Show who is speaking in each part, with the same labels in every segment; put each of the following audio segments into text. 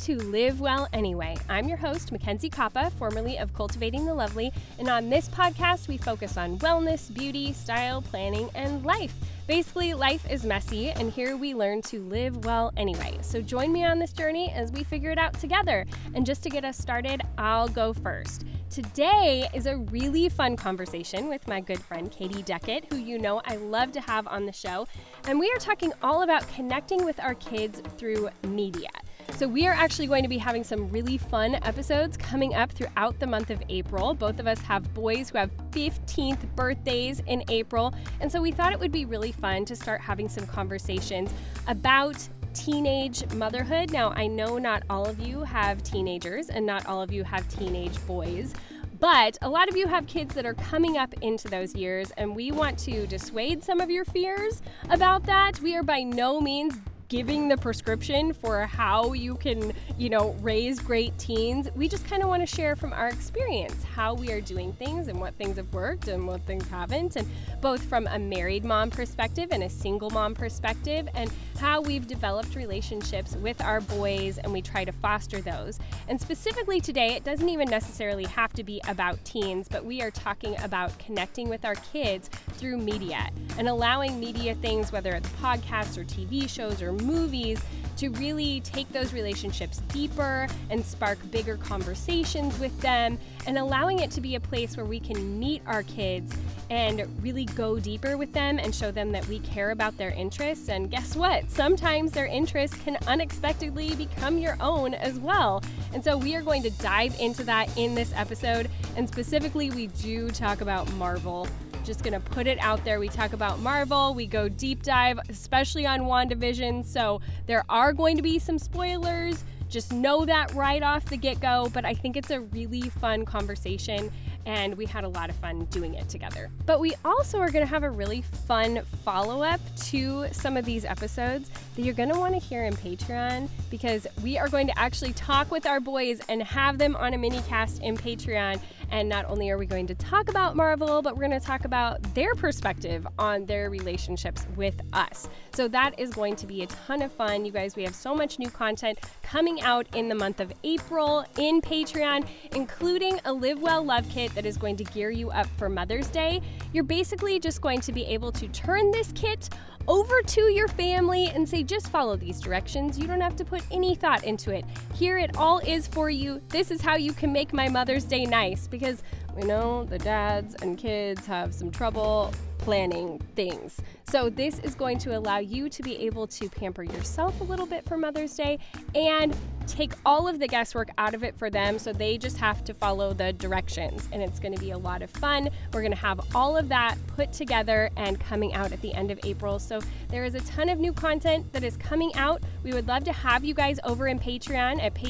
Speaker 1: to Live Well Anyway. I'm your host, Mackenzie Koppa, formerly of Cultivating the Lovely, and on this podcast, we focus on wellness, beauty, style, planning, and life. Basically, life is messy, and here we learn to live well anyway. So join me on this journey as we figure it out together. And just to get us started, I'll go first. Today is a really fun conversation with my good friend Katie Deckett, who you know I love to have on the show. And we are talking all about connecting with our kids through media. So we are actually going to be having some really fun episodes coming up throughout the month of April. Both of us have boys who have 15th birthdays in April. And so we thought it would be really fun to start having some conversations about teenage motherhood. Now, I know not all of you have teenagers and not all of you have teenage boys, but a lot of you have kids that are coming up into those years, and we want to dissuade some of your fears about that. We are by no means giving the prescription for how you can, raise great teens. We just kind of want to share from our experience how we are doing things and what things have worked and what things haven't, and both from a married mom perspective and a single mom perspective, and how we've developed relationships with our boys, and we try to foster those. And specifically today, it doesn't even necessarily have to be about teens, but we are talking about connecting with our kids through media and allowing media things, whether it's podcasts or TV shows or movies, to really take those relationships deeper and spark bigger conversations with them, and allowing it to be a place where we can meet our kids and really go deeper with them and show them that we care about their interests. And guess what? Sometimes their interests can unexpectedly become your own as well. And so we are going to dive into that in this episode. And specifically, we do talk about Marvel. Just gonna put it out there. We talk about Marvel, we go deep dive, especially on WandaVision. So there are going to be some spoilers. Just know that right off the get-go, but I think it's a really fun conversation, and we had a lot of fun doing it together. But we also are going to have a really fun follow-up to some of these episodes that you're going to want to hear in Patreon, because we are going to actually talk with our boys and have them on a mini cast in Patreon. And not only are we going to talk about Marvel, but we're going to talk about their perspective on their relationships with us. So that is going to be a ton of fun. You guys, we have so much new content coming out in the month of April in Patreon, including a Live Well Love Kit that is going to gear you up for Mother's Day. You're basically just going to be able to turn this kit over to your family and say, just follow these directions. You don't have to put any thought into it. Here it all is for you. This is how you can make my Mother's Day nice, because we know the dads and kids have some trouble planning things. So this is going to allow you to be able to pamper yourself a little bit for Mother's Day and take all of the guesswork out of it for them, so they just have to follow the directions. And it's going to be a lot of fun. We're going to have all of that put together and coming out at the end of April. So there is a ton of new content that is coming out. We would love to have you guys over in Patreon at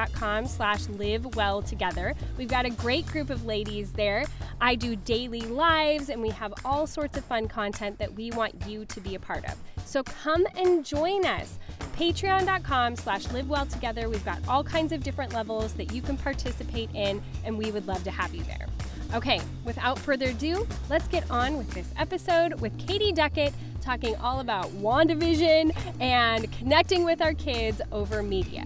Speaker 1: patreon.com/livewelltogether. We've got a great group of ladies there. I do daily lives, and we have all sorts of fun content that we want you to be a part of. So come and join us. Patreon.com/livewelltogether. We've got all kinds of different levels that you can participate in, and we would love to have you there. Okay, without further ado, let's get on with this episode with Katie Deckett, talking all about WandaVision and connecting with our kids over media.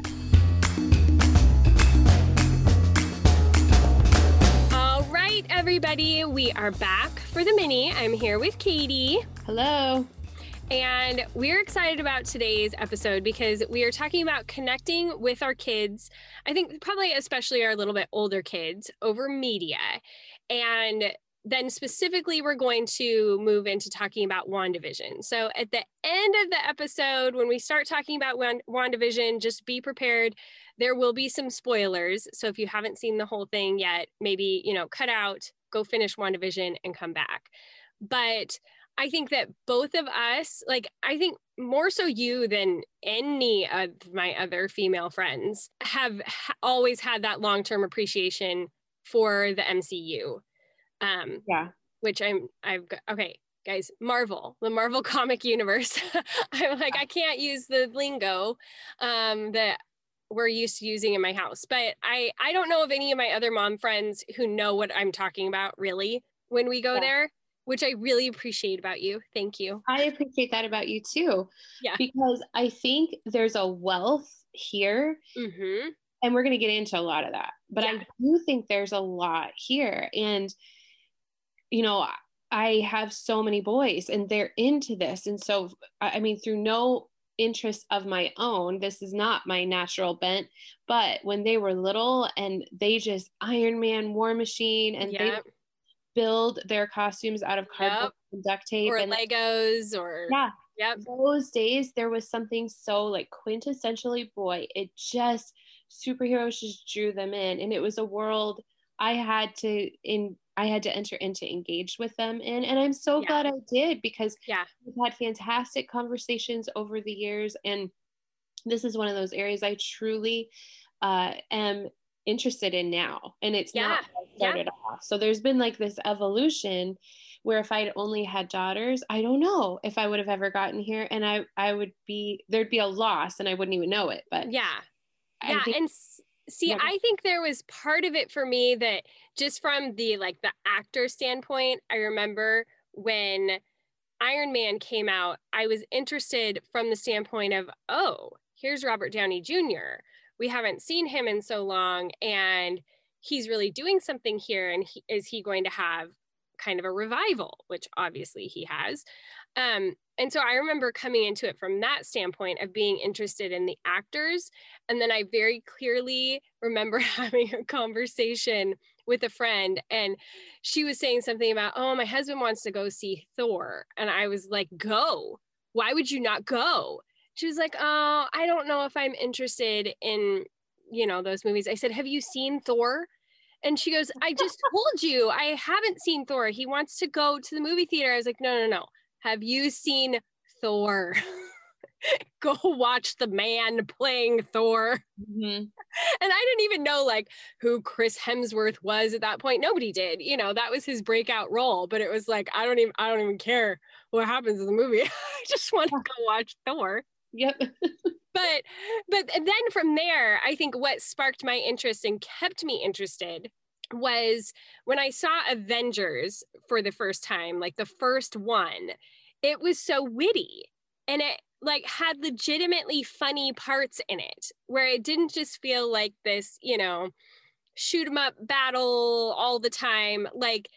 Speaker 1: All right, everybody, we are back for the mini. I'm here with Katie.
Speaker 2: Hello.
Speaker 1: And we're excited about today's episode because we are talking about connecting with our kids, I think probably especially our little bit older kids, over media. And then specifically, we're going to move into talking about WandaVision. So at the end of the episode, when we start talking about WandaVision, just be prepared. There will be some spoilers. So if you haven't seen the whole thing yet, maybe, cut out, go finish WandaVision and come back. But I think that both of us, I think more so you than any of my other female friends, have always had that long-term appreciation for the MCU. Which I've got, okay, guys, Marvel, the Marvel comic universe. I'm like, I can't use the lingo that we're used to using in my house, but I don't know of any of my other mom friends who know what I'm talking about really when we go there. which I really appreciate about you. Thank you.
Speaker 2: I appreciate that about you too.
Speaker 1: Yeah.
Speaker 2: Because I think there's a wealth here.
Speaker 1: Mm-hmm.
Speaker 2: And we're going to get into a lot of that. But
Speaker 1: Yeah.
Speaker 2: I do think there's a lot here. And, you know, I have so many boys and they're into this. And so, I mean, through no interest of my own, this is not my natural bent, but when they were little and they just Iron Man, War Machine, and they
Speaker 1: Yep.
Speaker 2: build their costumes out of cardboard and duct tape
Speaker 1: or
Speaker 2: and
Speaker 1: Legos or
Speaker 2: yeah.
Speaker 1: Yep.
Speaker 2: Those days there was something so like quintessentially boy. It just superheroes just drew them in, and it was a world I had to enter into, engage with them in, and I'm so glad I did, because we've had fantastic conversations over the years, and this is one of those areas I truly am interested in now, and it's not how I started off. So there's been like this evolution where if I'd only had daughters, I don't know if I would have ever gotten here, and I would be, there'd be a loss and I wouldn't even know it. But
Speaker 1: I think there was part of it for me that just from the actor standpoint, I remember when Iron Man came out, I was interested from the standpoint of, oh, here's Robert Downey Jr. We haven't seen him in so long, and he's really doing something here. And is he going to have kind of a revival, which obviously he has. And so I remember coming into it from that standpoint of being interested in the actors. And then I very clearly remember having a conversation with a friend, and she was saying something about, oh, my husband wants to go see Thor. And I was like, go. Why would you not go? She was like, oh, I don't know if I'm interested in, those movies. I said, have you seen Thor? And she goes, I just told you I haven't seen Thor. He wants to go to the movie theater. I was like, no. Have you seen Thor? Go watch the man playing Thor.
Speaker 2: Mm-hmm.
Speaker 1: And I didn't even know who Chris Hemsworth was at that point. Nobody did. That was his breakout role. But it was like, I don't even care what happens in the movie. I just want to go watch Thor.
Speaker 2: Yep.
Speaker 1: But then from there, I think what sparked my interest and kept me interested was when I saw Avengers for the first time, the first one. It was so witty, and it had legitimately funny parts in it, where it didn't just feel like this, shoot 'em up battle all the time.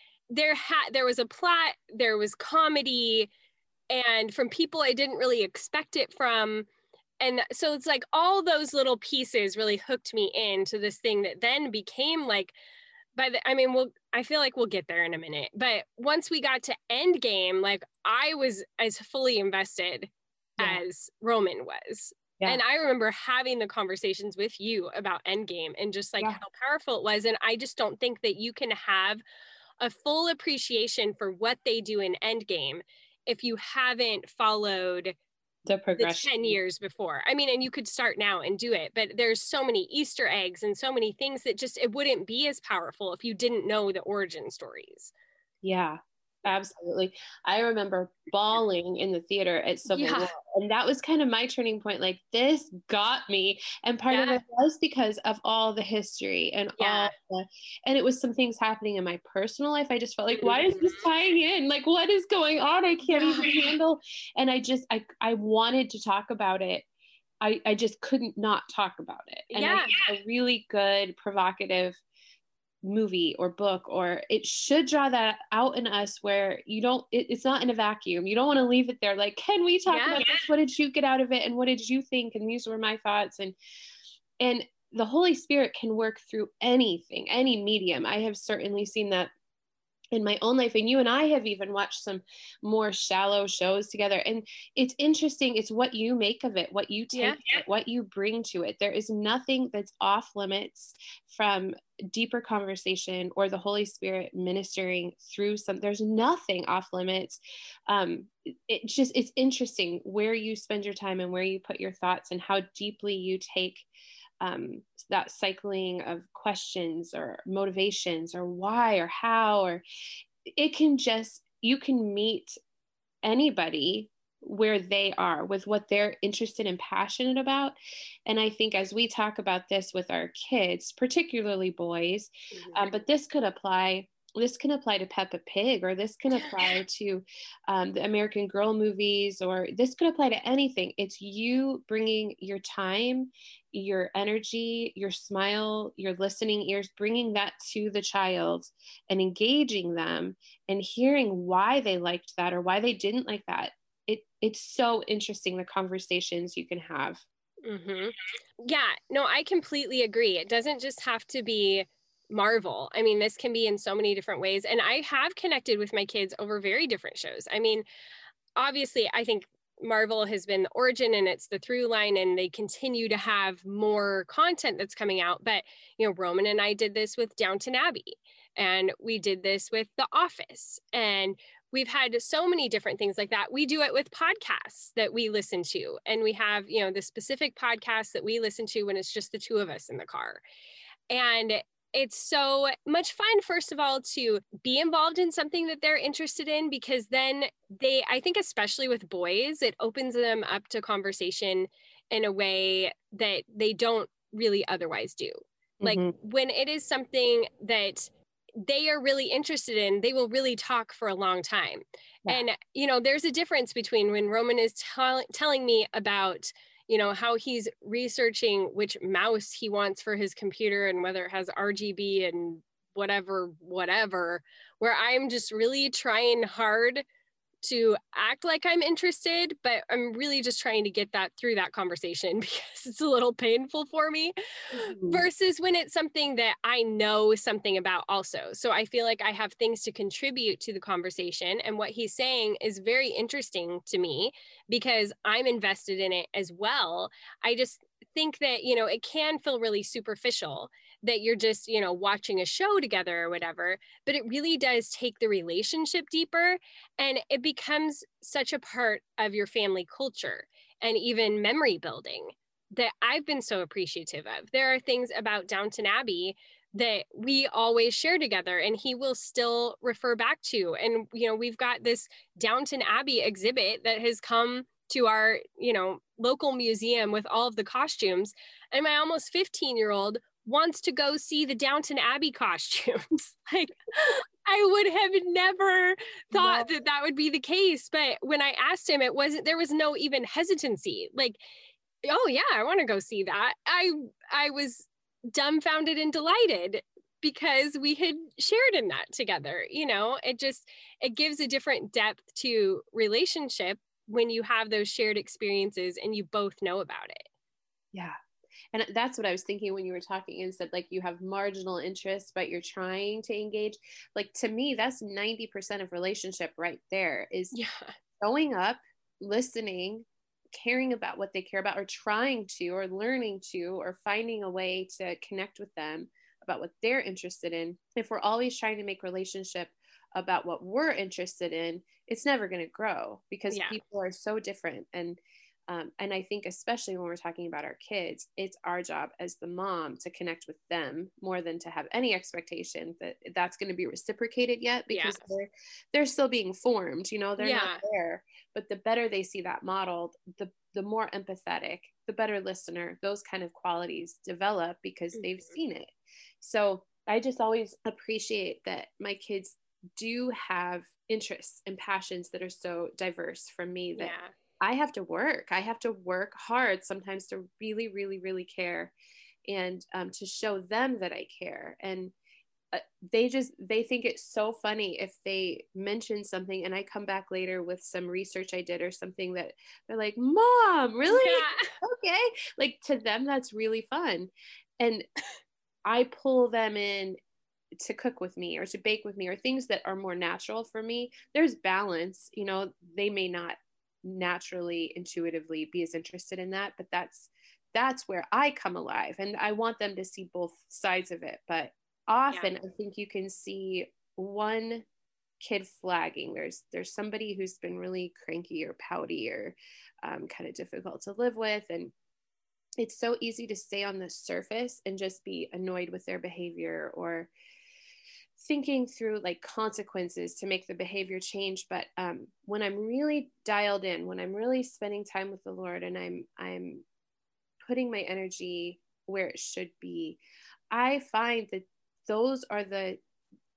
Speaker 1: There was a plot, there was comedy, and from people I didn't really expect it from. And so it's all those little pieces really hooked me into this thing that then became I feel like we'll get there in a minute. But once we got to Endgame, I was as fully invested as Roman was. Yeah. And I remember having the conversations with you about Endgame and just how powerful it was. And I just don't think that you can have a full appreciation for what they do in Endgame if you haven't followed the progression 10 years before. I mean, and you could start now and do it, but there's so many Easter eggs and so many things that just, it wouldn't be as powerful if you didn't know the origin stories.
Speaker 2: Yeah, absolutely. I remember bawling in the theater at Civil War, and that was kind of my turning point. This got me, and part of it was because of all the history and and it was some things happening in my personal life. I just felt like, why is this tying in? What is going on? I can't even handle. And I wanted to talk about it. I just couldn't not talk about it. And I think a really good provocative movie or book, or it should draw that out in us, where it's not in a vacuum. You don't want to leave it there. Can we talk about this? What did you get out of it? And what did you think? And these were my thoughts. And the Holy Spirit can work through anything, any medium. I have certainly seen that in my own life. And you and I have even watched some more shallow shows together. And it's interesting. It's what you make of it, what you take, what you bring to it. There is nothing that's off limits from deeper conversation or the Holy Spirit ministering through there's nothing off limits. It's interesting where you spend your time and where you put your thoughts and how deeply you take that cycling of questions or motivations or why or how, or you can meet anybody where they are with what they're interested and passionate about. And I think as we talk about this with our kids, particularly boys, but this could apply this can apply to Peppa Pig, or this can apply to the American Girl movies, or this could apply to anything. It's you bringing your time, your energy, your smile, your listening ears, bringing that to the child and engaging them and hearing why they liked that or why they didn't like that. It's so interesting, the conversations you can have.
Speaker 1: Mm-hmm. Yeah, no, I completely agree. It doesn't just have to be Marvel. I mean, this can be in so many different ways. And I have connected with my kids over very different shows. I mean, obviously, I think Marvel has been the origin and it's the through line, and they continue to have more content that's coming out. But, you know, Roman and I did this with Downton Abbey, and we did this with The Office, and we've had so many different things like that. We do it with podcasts that we listen to, and we have, you know, the specific podcasts that we listen to when it's just the two of us in the car. And it's so much fun, first of all, to be involved in something that they're interested in, because then I think, especially with boys, it opens them up to conversation in a way that they don't really otherwise do. Like when it is something that they are really interested in, they will really talk for a long time. Yeah. And, you know, there's a difference between when Roman is telling me about, you know, how he's researching which mouse he wants for his computer and whether it has RGB and whatever, where I'm just really trying hard to act like I'm interested, but I'm really just trying to get that through that conversation because it's a little painful for me, versus when it's something that I know something about also. So I feel like I have things to contribute to the conversation, and what he's saying is very interesting to me because I'm invested in it as well. I just think that, you know, it can feel really superficial that you're just, you know, watching a show together or whatever, but it really does take the relationship deeper, and it becomes such a part of your family culture and even memory building that I've been so appreciative of. There are things about Downton Abbey that we always share together, and he will still refer back to. And, you know, we've got this Downton Abbey exhibit that has come to our, you know, local museum with all of the costumes. And my almost 15-year-old wants to go see the Downton Abbey costumes. Like, I would have never thought that that would be the case. But when I asked him, there was no even hesitancy. Like, oh yeah, I want to go see that. I was dumbfounded and delighted because we had shared in that together. You know, it gives a different depth to relationship when you have those shared experiences and you both know about it.
Speaker 2: Yeah. And that's what I was thinking when you were talking and said, like, you have marginal interests, but you're trying to engage. Like, to me, that's 90% of relationship right there, is showing up, listening, caring about what they care about, or trying to, or learning to, or finding a way to connect with them about what they're interested in. If we're always trying to make relationship about what we're interested in, it's never going to grow, because people are so different. And I think, especially when we're talking about our kids, it's our job as the mom to connect with them more than to have any expectation that that's going to be reciprocated yet, because they're still being formed, you know, they're not there. But the better they see that modeled, the more empathetic, the better listener, those kind of qualities develop because they've seen it. So I just always appreciate that my kids do have interests and passions that are so diverse from me that I have to work hard sometimes to really, really, really care, and to show them that I care. And they think it's so funny if they mention something and I come back later with some research I did or something that they're like, Mom, really? Okay. Like, to them, that's really fun. And I pull them in to cook with me or to bake with me, or things that are more natural for me. There's balance, you know, they may not naturally, intuitively be as interested in that, but that's where I come alive, and I want them to see both sides of it. But often I think you can see one kid flagging. There's somebody who's been really cranky or pouty or kind of difficult to live with, and it's so easy to stay on the surface and just be annoyed with their behavior, or thinking through like consequences to make the behavior change. But when I'm really dialed in, when I'm really spending time with the Lord, and I'm putting my energy where it should be, I find that those are the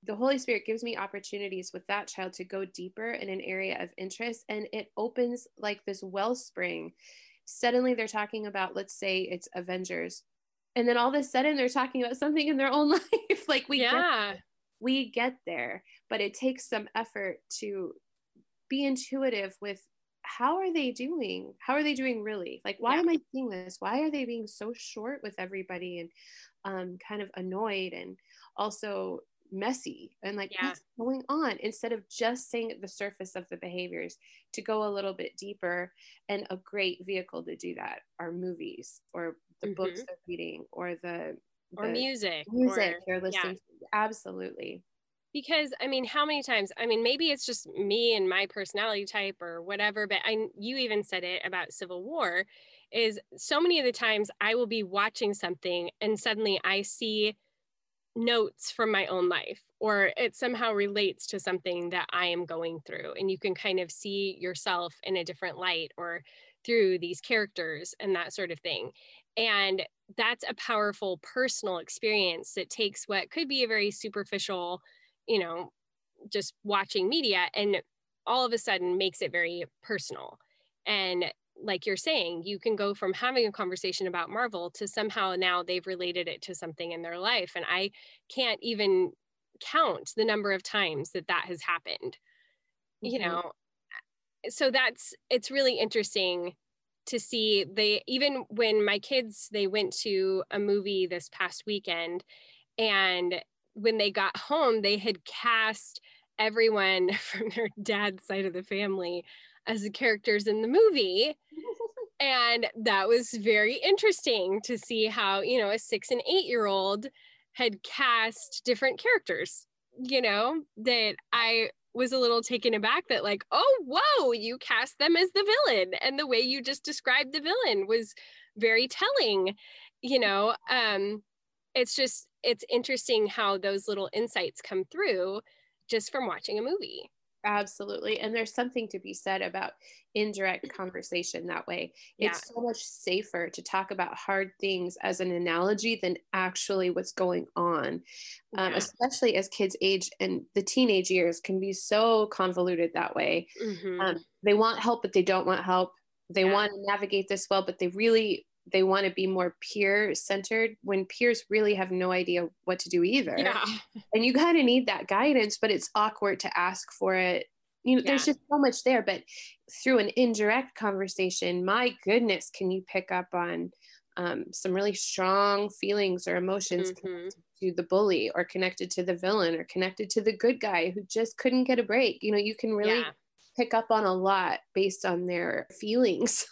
Speaker 2: the Holy Spirit gives me opportunities with that child to go deeper in an area of interest, and it opens like this wellspring. Suddenly they're talking about, let's say it's Avengers, and then all of a sudden they're talking about something in their own life. Like we get there, but it takes some effort to be intuitive with how are they doing? How are they doing really? Like, why am I seeing this? Why are they being so short with everybody and kind of annoyed and also messy and like what's going on, instead of just saying the surface of the behaviors, to go a little bit deeper. And a great vehicle to do that are movies or the books they're reading or the
Speaker 1: music
Speaker 2: they're listening to. Absolutely.
Speaker 1: Because I mean, how many times, I mean, maybe it's just me and my personality type or whatever, but you even said it about Civil War, is so many of the times I will be watching something and suddenly I see notes from my own life, or it somehow relates to something that I am going through, and you can kind of see yourself in a different light or through these characters and that sort of thing. And that's a powerful personal experience that takes what could be a very superficial, just watching media, and all of a sudden makes it very personal. And like you're saying, you can go from having a conversation about Marvel to somehow now they've related it to something in their life. And I can't even count the number of times that has happened, so it's really interesting to see. Even when my kids, they went to a movie this past weekend, and when they got home, they had cast everyone from their dad's side of the family as the characters in the movie. And that was very interesting to see how, a 6 and 8 year old had cast different characters, that I was a little taken aback that like, oh, whoa, you cast them as the villain. And the way you just described the villain was very telling, it's interesting how those little insights come through just from watching a movie.
Speaker 2: Absolutely. And there's something to be said about indirect conversation that way. It's so much safer to talk about hard things as an analogy than actually what's going on, especially as kids age, and the teenage years can be so convoluted that way. They want help, but they don't want help. They want to navigate this well, but they want to be more peer centered when peers really have no idea what to do either. And you kind of need that guidance, but it's awkward to ask for it. There's just so much there, but through an indirect conversation, my goodness, can you pick up on some really strong feelings or emotions connected to the bully, or connected to the villain, or connected to the good guy who just couldn't get a break. You can really pick up on a lot based on their feelings.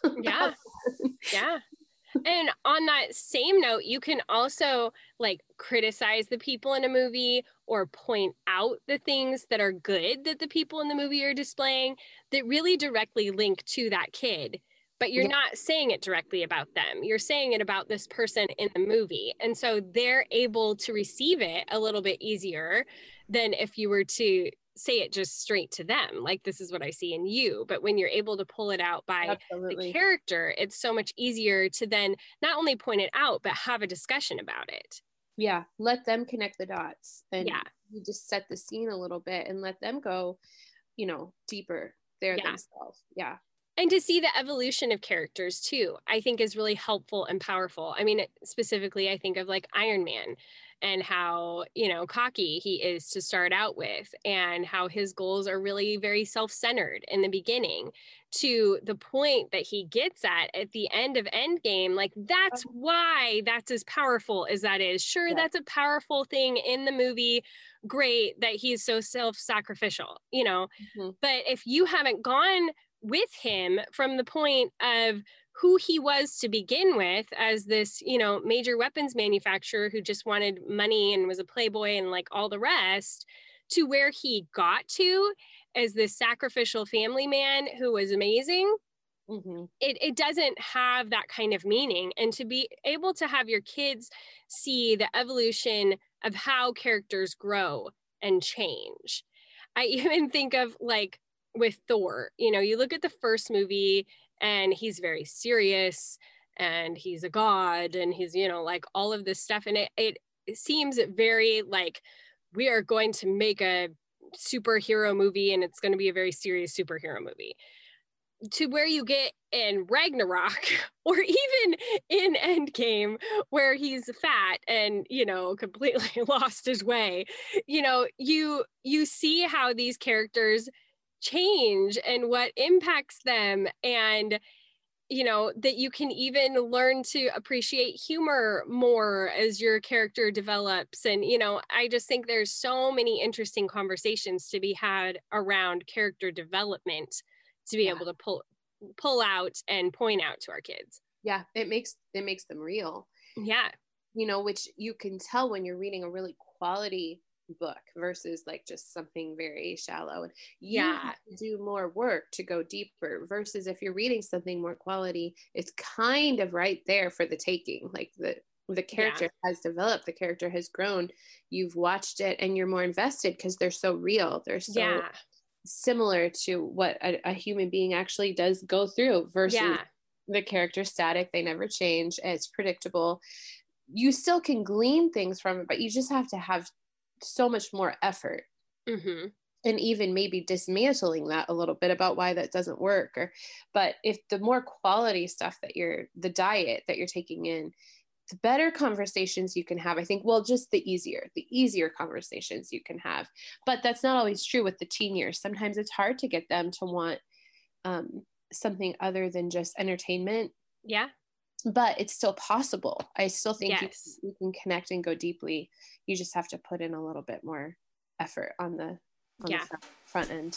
Speaker 1: And on that same note, you can also like criticize the people in a movie or point out the things that are good that the people in the movie are displaying that really directly link to that kid. But you're not saying it directly about them. You're saying it about this person in the movie. And so they're able to receive it a little bit easier than if you were to say it just straight to them, like, this is what I see in you. But when you're able to pull it out by the character, it's so much easier to then not only point it out, but have a discussion about it.
Speaker 2: Let them connect the dots, and you just set the scene a little bit and let them go, deeper there themselves.
Speaker 1: And to see the evolution of characters too, I think is really helpful and powerful. I mean, specifically, I think of like Iron Man and how, cocky he is to start out with, and how his goals are really very self-centered in the beginning, to the point that he gets at the end of Endgame. Like, that's why that's as powerful as that is. Sure, that's a powerful thing in the movie. Great that he's so self-sacrificial, but if you haven't gone with him from the point of who he was to begin with as this, major weapons manufacturer who just wanted money and was a playboy and like all the rest, to where he got to as this sacrificial family man who was amazing, it doesn't have that kind of meaning. And to be able to have your kids see the evolution of how characters grow and change. I even think of like with Thor, you look at the first movie and he's very serious and he's a god and he's, like all of this stuff. And it seems very like we are going to make a superhero movie and it's going to be a very serious superhero movie, to where you get in Ragnarok or even in Endgame where he's fat and, you know, completely lost his way. You know, you see how these characters change and what impacts them, and you know, that you can even learn to appreciate humor more as your character develops. And, you know, I just think there's so many interesting conversations to be had around character development to be able to pull out and point out to our kids.
Speaker 2: Yeah, it makes them real.
Speaker 1: Yeah.
Speaker 2: You know, which you can tell when you're reading a really quality book versus like just something very shallow. And you have to do more work to go deeper, versus if you're reading something more quality, it's kind of right there for the taking. Like the character has developed, the character has grown, you've watched it and you're more invested because they're so real. They're so similar to what a human being actually does go through, versus the character static, they never change, it's predictable. You still can glean things from it, but you just have to have so much more effort. And even maybe dismantling that a little bit about why that doesn't work. But if the more quality stuff that the diet that you're taking in, the better conversations you can have, I think, well, just the easier conversations you can have. But that's not always true with the teen years. Sometimes it's hard to get them to want something other than just entertainment. Yeah. But it's still possible. I still think you can connect and go deeply. You just have to put in a little bit more effort on the front end.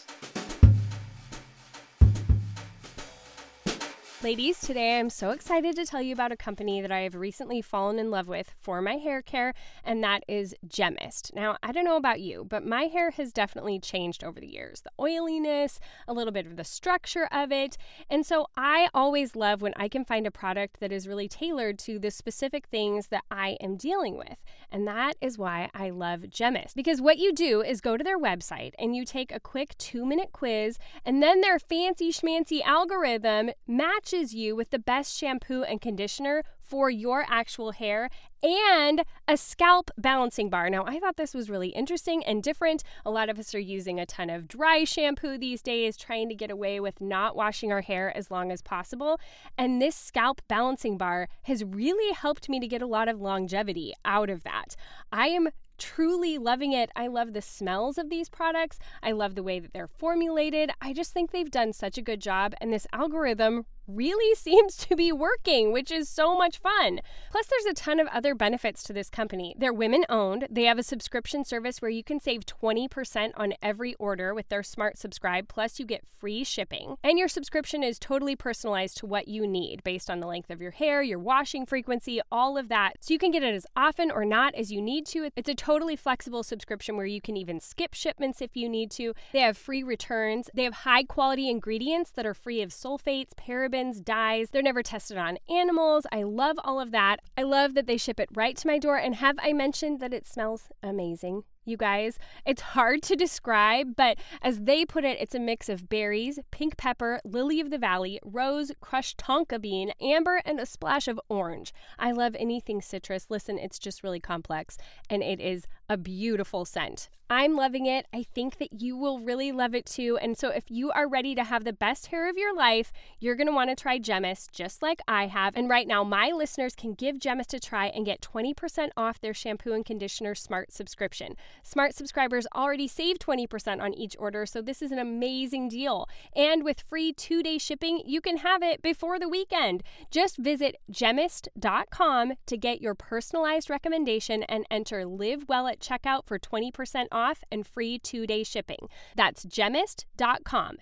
Speaker 1: Ladies, today I'm so excited to tell you about a company that I have recently fallen in love with for my hair care, and that is Gemist. Now, I don't know about you, but my hair has definitely changed over the years. The oiliness, a little bit of the structure of it, and so I always love when I can find a product that is really tailored to the specific things that I am dealing with, and that is why I love Gemist. Because what you do is go to their website and you take a quick 2-minute quiz, and then their fancy schmancy algorithm matches you with the best shampoo and conditioner for your actual hair and a scalp balancing bar. Now, I thought this was really interesting and different. A lot of us are using a ton of dry shampoo these days, trying to get away with not washing our hair as long as possible. And this scalp balancing bar has really helped me to get a lot of longevity out of that. I am truly loving it. I love the smells of these products. I love the way that they're formulated. I just think they've done such a good job, and this algorithm really seems to be working, which is so much fun. Plus, there's a ton of other benefits to this company. They're women-owned. They have a subscription service where you can save 20% on every order with their Smart Subscribe, plus you get free shipping. And your subscription is totally personalized to what you need based on the length of your hair, your washing frequency, all of that. So you can get it as often or not as you need to. It's a totally flexible subscription where you can even skip shipments if you need to. They have free returns. They have high-quality ingredients that are free of sulfates, parabens, dyes. They're never tested on animals. I love all of that. I love that they ship it right to my door. And have I mentioned that it smells amazing? You guys, it's hard to describe, but as they put it, it's a mix of berries, pink pepper, lily of the valley, rose, crushed tonka bean, amber, and a splash of orange. I love anything citrus. Listen, it's just really complex, and it is a beautiful scent. I'm loving it. I think that you will really love it too. And so if you are ready to have the best hair of your life, you're going to want to try Gemist just like I have. And right now, my listeners can give Gemist a try and get 20% off their shampoo and conditioner Smart subscription. Smart subscribers already save 20% on each order, so this is an amazing deal. And with free 2-day shipping, you can have it before the weekend. Just visit Gemist.com to get your personalized recommendation and enter Live Well at checkout for 20% off and free 2-day shipping. That's Gemist.com.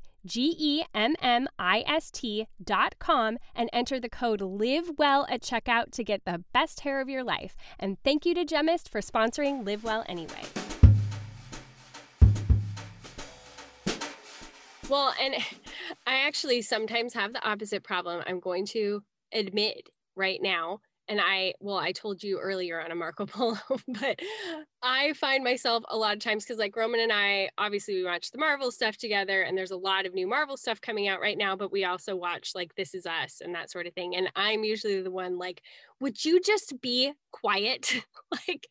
Speaker 1: Gemist.com and enter the code LIVEWELL at checkout to get the best hair of your life. And thank you to Gemist for sponsoring Live Well Anyway. Well, and I actually sometimes have the opposite problem. I'm going to admit right now, and I told you earlier on a Marco Polo, but I find myself a lot of times, because like Roman and I, obviously we watch the Marvel stuff together, and there's a lot of new Marvel stuff coming out right now, but we also watch like This Is Us and that sort of thing. And I'm usually the one like, would you just be quiet? Like,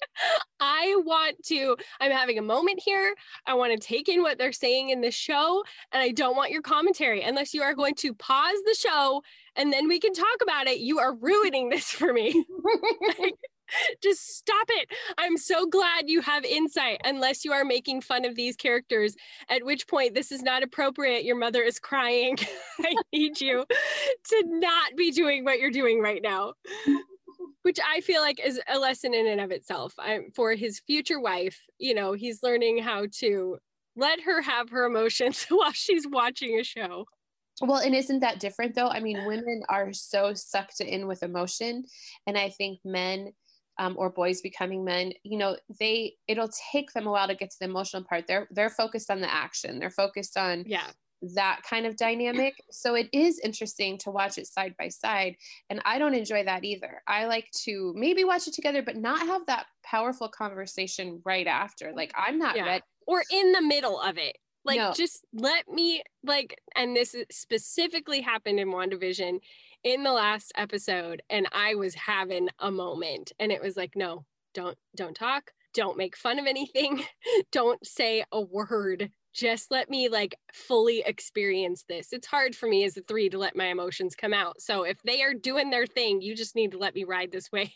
Speaker 1: I'm having a moment here. I want to take in what they're saying in the show, and I don't want your commentary unless you are going to pause the show and then we can talk about it. You are ruining this for me. Like, just stop it. I'm so glad you have insight, unless you are making fun of these characters, at which point this is not appropriate. Your mother is crying. I need you to not be doing what you're doing right now, which I feel like is a lesson in and of itself. For his future wife, you know, he's learning how to let her have her emotions while she's watching a show.
Speaker 2: Well, and isn't that different though? I mean, women are so sucked in with emotion, and I think men or boys becoming men, you know, it'll take them a while to get to the emotional part. They're focused on the action. They're focused on that kind of dynamic. So it is interesting to watch it side by side. And I don't enjoy that either. I like to maybe watch it together, but not have that powerful conversation right after. Like, I'm not ready.
Speaker 1: Or in the middle of it. Like,
Speaker 2: No.
Speaker 1: just let me, like, and this specifically happened in WandaVision in the last episode, and I was having a moment, and it was like, no, don't talk. Don't make fun of anything. Don't say a word. Just let me like fully experience this. It's hard for me as a 3 to let my emotions come out. So if they are doing their thing, you just need to let me ride this wave.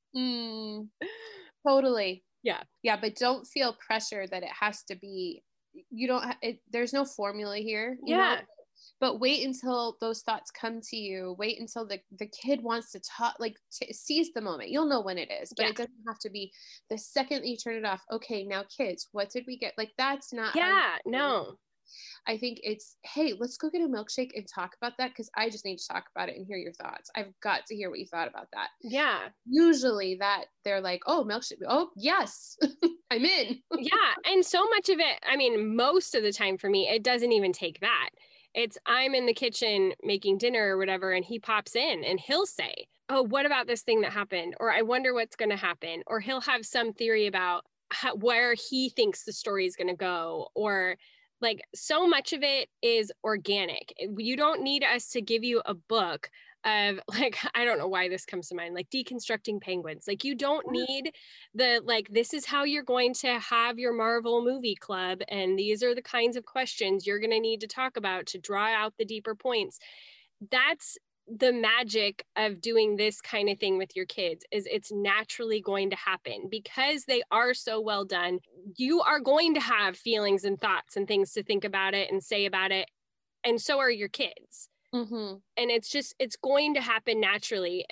Speaker 2: Totally.
Speaker 1: Yeah.
Speaker 2: Yeah. But don't feel pressure that it has to be, there's no formula here. You know? But wait until those thoughts come to you. Wait until the kid wants to talk, like seize the moment. You'll know when it is, but it doesn't have to be the second that you turn it off. Okay, now kids, what did we get? Like, that's not.
Speaker 1: No.
Speaker 2: I think it's, hey, let's go get a milkshake and talk about that, because I just need to talk about it and hear your thoughts. I've got to hear what you thought about that.
Speaker 1: Yeah.
Speaker 2: Usually that they're like, oh, milkshake. Oh, yes, I'm in.
Speaker 1: Yeah. And so much of it, I mean, most of the time for me, it doesn't even take that. It's I'm in the kitchen making dinner or whatever, and he pops in and he'll say, oh, what about this thing that happened? Or I wonder what's going to happen. Or he'll have some theory about where he thinks the story is going to go. Or like, so much of it is organic. You don't need us to give you a book of, like, I don't know why this comes to mind, like Deconstructing Penguins. Like, you don't need the, like, this is how you're going to have your Marvel movie club, and these are the kinds of questions you're going to need to talk about to draw out the deeper points. That's the magic of doing this kind of thing with your kids, is it's naturally going to happen because they are so well done. You are going to have feelings and thoughts and things to think about it and say about it. And so are your kids. And it's going to happen naturally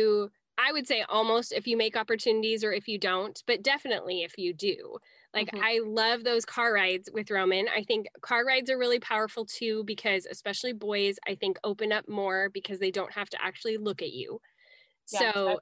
Speaker 1: I would say almost if you make opportunities, or if you don't, but definitely if you do. Like, I love those car rides with Roman. I think car rides are really powerful too, because especially boys, I think, open up more because they don't have to actually look at you. So,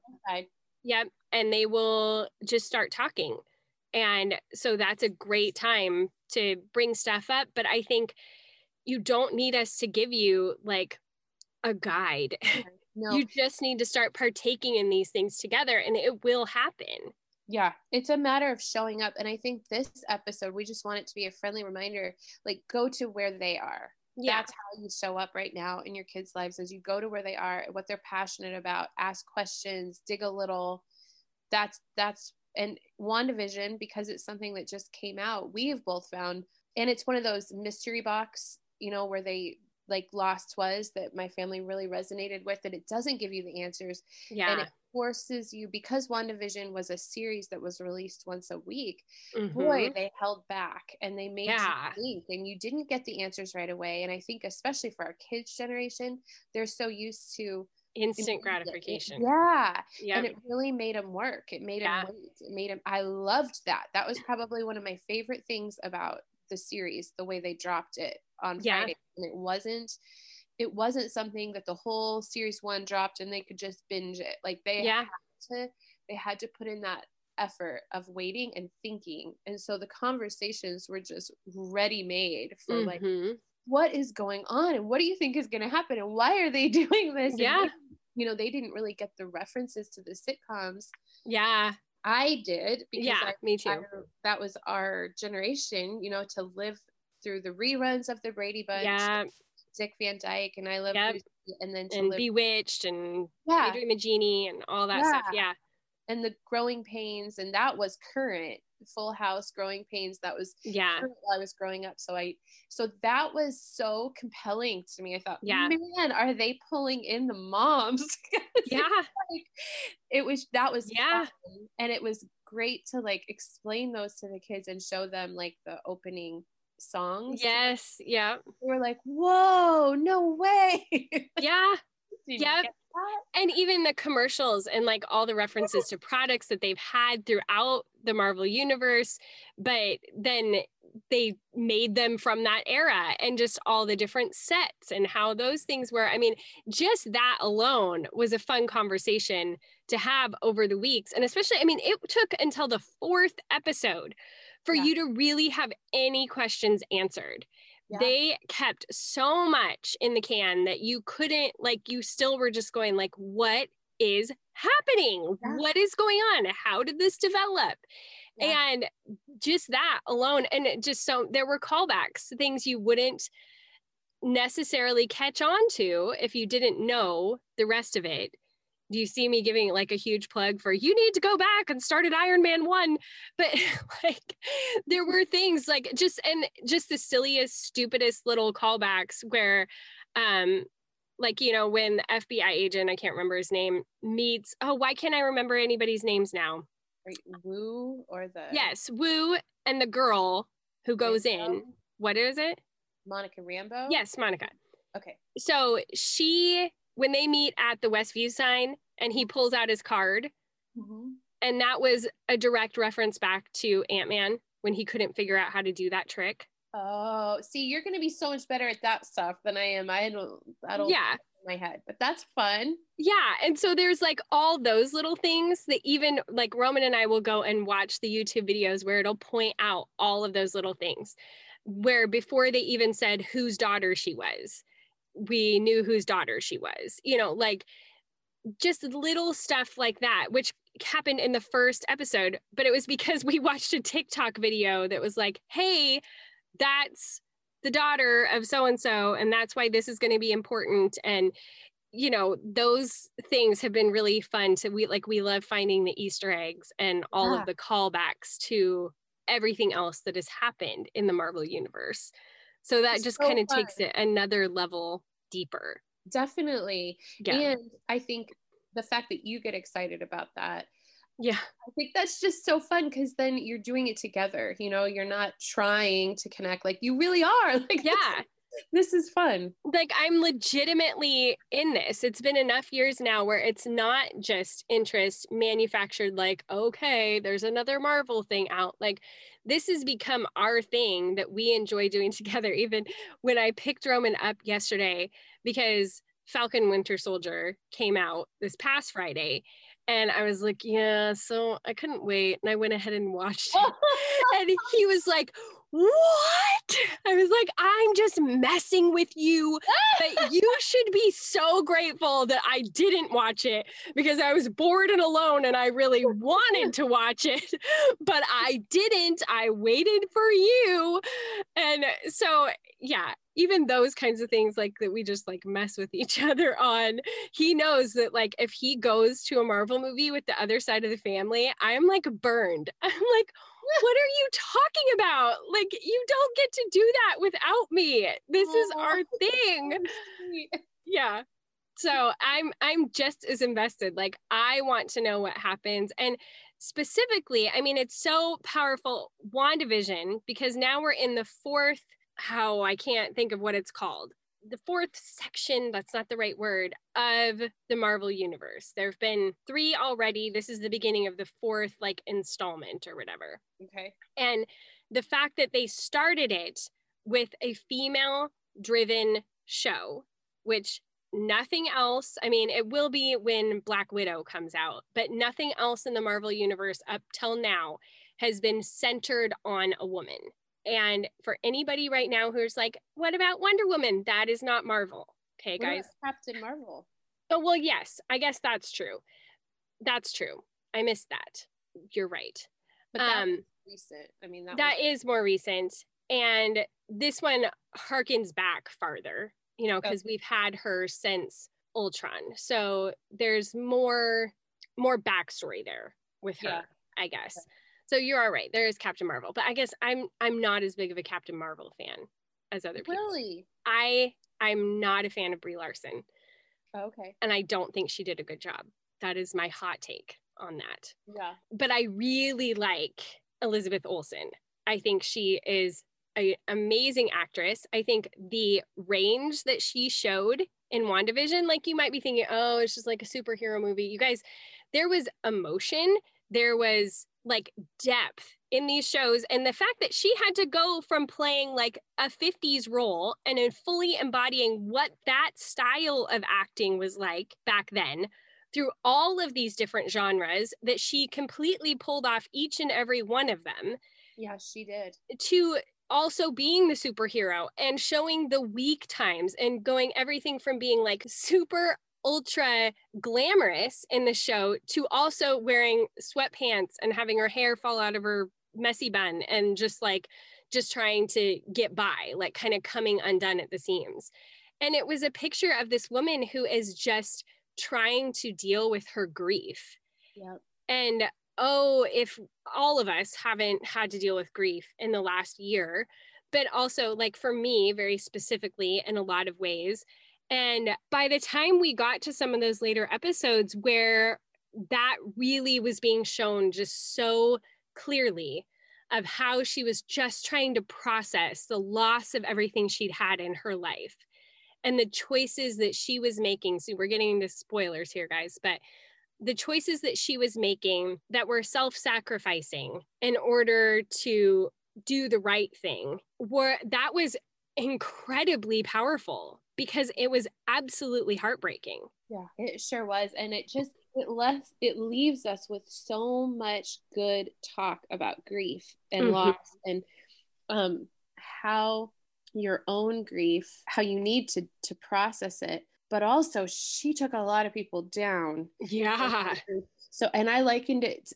Speaker 1: and they will just start talking. And so that's a great time to bring stuff up. But I think you don't need us to give you like a guide. No. You just need to start partaking in these things together, and it will happen.
Speaker 2: Yeah, it's a matter of showing up. And I think this episode, we just want it to be a friendly reminder, like, go to where they are. Yeah. That's how you show up right now in your kids' lives, as you go to where they are, what they're passionate about, ask questions, dig a little. That's and WandaVision, because it's something that just came out, we have both found, and it's one of those mystery box, you know, where they, like Lost was, that my family really resonated with, that it doesn't give you the answers. Yeah. And it forces you, because WandaVision was a series that was released once a week, boy, they held back and they made you think, and you didn't get the answers right away. And I think especially for our kids' generation, they're so used to
Speaker 1: instant gratification.
Speaker 2: And it really made them work. It made them wait. It made them, I loved that. That was probably one of my favorite things about the series, the way they dropped it on Friday. And it wasn't something that the whole series 1 dropped and they could just binge it. Like, they had to put in that effort of waiting and thinking. And so the conversations were just ready made for like, what is going on, and what do you think is going to happen, and why are they doing this? And they, you know, they didn't really get the references to the sitcoms. I did, because
Speaker 1: me too.
Speaker 2: that was our generation, you know, to live through the reruns of the Brady Bunch, Dick Van Dyke, and I Love Lucy, and then to live
Speaker 1: Bewitched and Adrian the Genie and all that stuff. Yeah.
Speaker 2: And the Growing Pains, and that was current. Full House, Growing Pains, that was current while I was growing up. So that was so compelling to me. I thought, man, are they pulling in the moms? That was fun. And it was great to like explain those to the kids and show them like the opening songs.
Speaker 1: Yes. Yeah.
Speaker 2: They were like, whoa, no way.
Speaker 1: Yeah. And even the commercials and like all the references to products that they've had throughout the Marvel universe, but then they made them from that era, and just all the different sets and how those things were. I mean, just that alone was a fun conversation to have over the weeks. And especially, I mean, it took until the 4th episode for you to really have any questions answered. They kept so much in the can that you couldn't, like, you still were just going like, what is happening? What is going on? How did this develop? And just that alone. And it just, so there were callbacks, things you wouldn't necessarily catch on to if you didn't know the rest of it. Do you see me giving like a huge plug for, you need to go back and start at Iron Man 1? But like, there were things like just the silliest, stupidest little callbacks where, like, you know, when FBI agent, I can't remember his name, meets, why can't I remember anybody's names now?
Speaker 2: Wu or the...
Speaker 1: Yes, Wu and the girl who goes Rambo? In. What is it?
Speaker 2: Monica Rambeau?
Speaker 1: Yes, Monica.
Speaker 2: Okay.
Speaker 1: So when they meet at the Westview sign and he pulls out his card, and that was a direct reference back to Ant-Man when he couldn't figure out how to do that trick.
Speaker 2: Oh, see, you're going to be so much better at that stuff than I am. I don't in my head, but that's fun.
Speaker 1: Yeah. And so there's like all those little things that even like Roman and I will go and watch the YouTube videos where it'll point out all of those little things where before they even said whose daughter she was, we knew whose daughter she was, you know, like just little stuff like that, which happened in the first episode, but it was because we watched a TikTok video that was like, hey, that's the daughter of so-and-so, and that's why this is going to be important. And, you know, those things have been really fun to, we love finding the Easter eggs and all of the callbacks to everything else that has happened in the Marvel universe. So that just kind of takes it another level deeper.
Speaker 2: Definitely. And I think the fact that you get excited about that, I think that's just so fun, because then you're doing it together, you know, you're not trying to connect, like you really are, like this is fun.
Speaker 1: Like I'm legitimately in this. It's been enough years now where it's not just interest manufactured, like, okay, there's another Marvel thing out. Like this has become our thing that we enjoy doing together. Even when I picked Roman up yesterday, because Falcon Winter Soldier came out this past Friday, and I was like, yeah, so I couldn't wait. And I went ahead and watched it. And he was like, what? I was like, I'm just messing with you. But you should be so grateful that I didn't watch it, because I was bored and alone and I really wanted to watch it, but I didn't. I waited for you. And so, yeah, even those kinds of things like that we just like mess with each other on. He knows that like if he goes to a Marvel movie with the other side of the family, I'm like burned. I'm like, what are you talking about? Like, you don't get to do that without me. This is our thing. Yeah. So I'm just as invested. Like, I want to know what happens. And specifically, I mean, it's so powerful, WandaVision, because now we're in the fourth, I can't think of what it's called. The fourth section, that's not the right word, of the Marvel universe. There have been 3 already. This is the beginning of the 4th, like, installment or whatever.
Speaker 2: Okay.
Speaker 1: And the fact that they started it with a female-driven show, which nothing else, I mean, it will be when Black Widow comes out, but nothing else in the Marvel universe up till now has been centered on a woman. And for anybody right now who's like, what about Wonder Woman? That is not Marvel. Okay, guys.
Speaker 2: Captain Marvel.
Speaker 1: Oh, well, yes, I guess that's true. That's true. I missed that. you're right.
Speaker 2: But that was recent. I mean,
Speaker 1: that is more recent. And this one harkens back farther, you know, because we've had her since Ultron. So there's more backstory there with her, I guess. So you're all right. There is Captain Marvel, but I guess I'm not as big of a Captain Marvel fan as other people.
Speaker 2: Really?
Speaker 1: I'm not a fan of Brie Larson.
Speaker 2: Okay.
Speaker 1: And I don't think she did a good job. That is my hot take on that.
Speaker 2: Yeah.
Speaker 1: But I really like Elizabeth Olsen. I think she is an amazing actress. I think the range that she showed in WandaVision, like you might be thinking, oh, it's just like a superhero movie. You guys, there was emotion. There was like depth in these shows. And the fact that she had to go from playing like a 50s role and in fully embodying what that style of acting was like back then through all of these different genres, that she completely pulled off each and every one of them.
Speaker 2: Yeah, she did.
Speaker 1: To also being the superhero and showing the weak times and going everything from being like super ultra glamorous in the show to also wearing sweatpants and having her hair fall out of her messy bun and just trying to get by, like kind of coming undone at the seams. And it was a picture of this woman who is just trying to deal with her grief.
Speaker 2: Yep.
Speaker 1: And if all of us haven't had to deal with grief in the last year, but also like for me, very specifically in a lot of ways. And by the time we got to some of those later episodes where that really was being shown just so clearly of how she was just trying to process the loss of everything she'd had in her life and the choices that she was making. So we're getting into spoilers here, guys, but the choices that she was making that were self-sacrificing in order to do the right thing, that was incredibly powerful because it was absolutely heartbreaking.
Speaker 2: Yeah, it sure was. And it leaves us with so much good talk about grief and loss and how your own grief, how you need to process it. But also she took a lot of people down.
Speaker 1: Yeah.
Speaker 2: So, and I likened it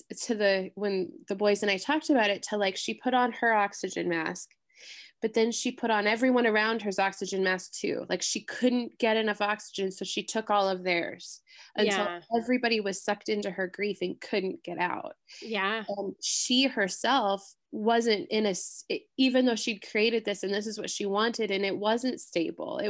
Speaker 2: to when the boys and I talked about it, to like, she put on her oxygen mask, but then she put on everyone around her's oxygen mask too. Like she couldn't get enough oxygen. So she took all of theirs until everybody was sucked into her grief and couldn't get out.
Speaker 1: Yeah.
Speaker 2: And she herself wasn't even though she'd created this and this is what she wanted, and it wasn't stable.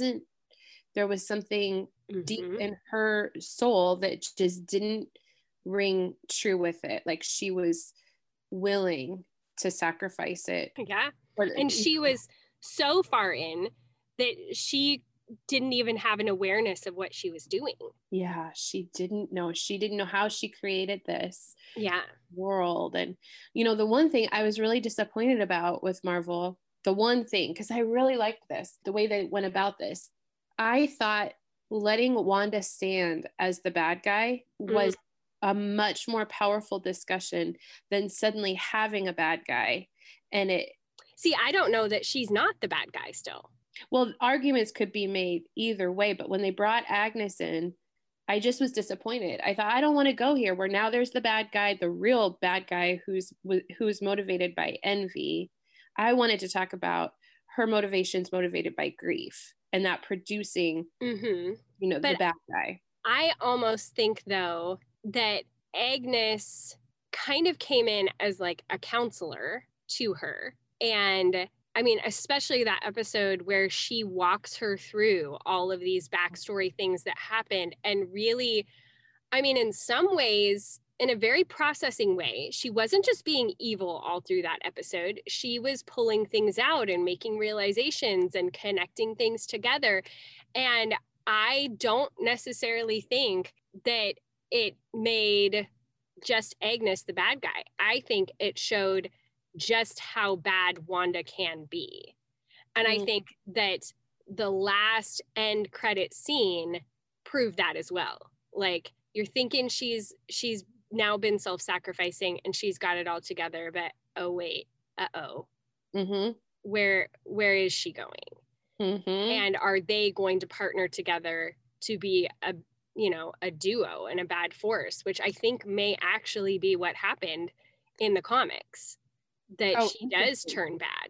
Speaker 2: There was something deep in her soul that just didn't ring true with it. Like she was willing to sacrifice it.
Speaker 1: Yeah. And she was so far in that she didn't even have an awareness of what she was doing.
Speaker 2: Yeah, she didn't know how she created this world. And the one thing I was really disappointed about with Marvel, because I really liked the way they went about this, I thought letting Wanda stand as the bad guy was a much more powerful discussion than suddenly having a bad guy. And
Speaker 1: I don't know that she's not the bad guy still.
Speaker 2: Well, arguments could be made either way, but when they brought Agnes in, I just was disappointed. I thought, I don't want to go here where now there's the bad guy, the real bad guy who's motivated by envy. I wanted to talk about her motivations motivated by grief and that producing, the bad guy.
Speaker 1: I almost think though that Agnes kind of came in as like a counselor to her. And I mean, especially that episode where she walks her through all of these backstory things that happened. And really, I mean, in some ways, in a very processing way, she wasn't just being evil all through that episode. She was pulling things out and making realizations and connecting things together. And I don't necessarily think that it made just Agnes the bad guy. I think it showed just how bad Wanda can be. And I think that the last end credit scene proved that as well. Like, you're thinking she's now been self-sacrificing and she's got it all together, but oh wait, where is she going? And are they going to partner together to be you know, a duo and a bad force, which I think may actually be what happened in the comics, that she does turn bad.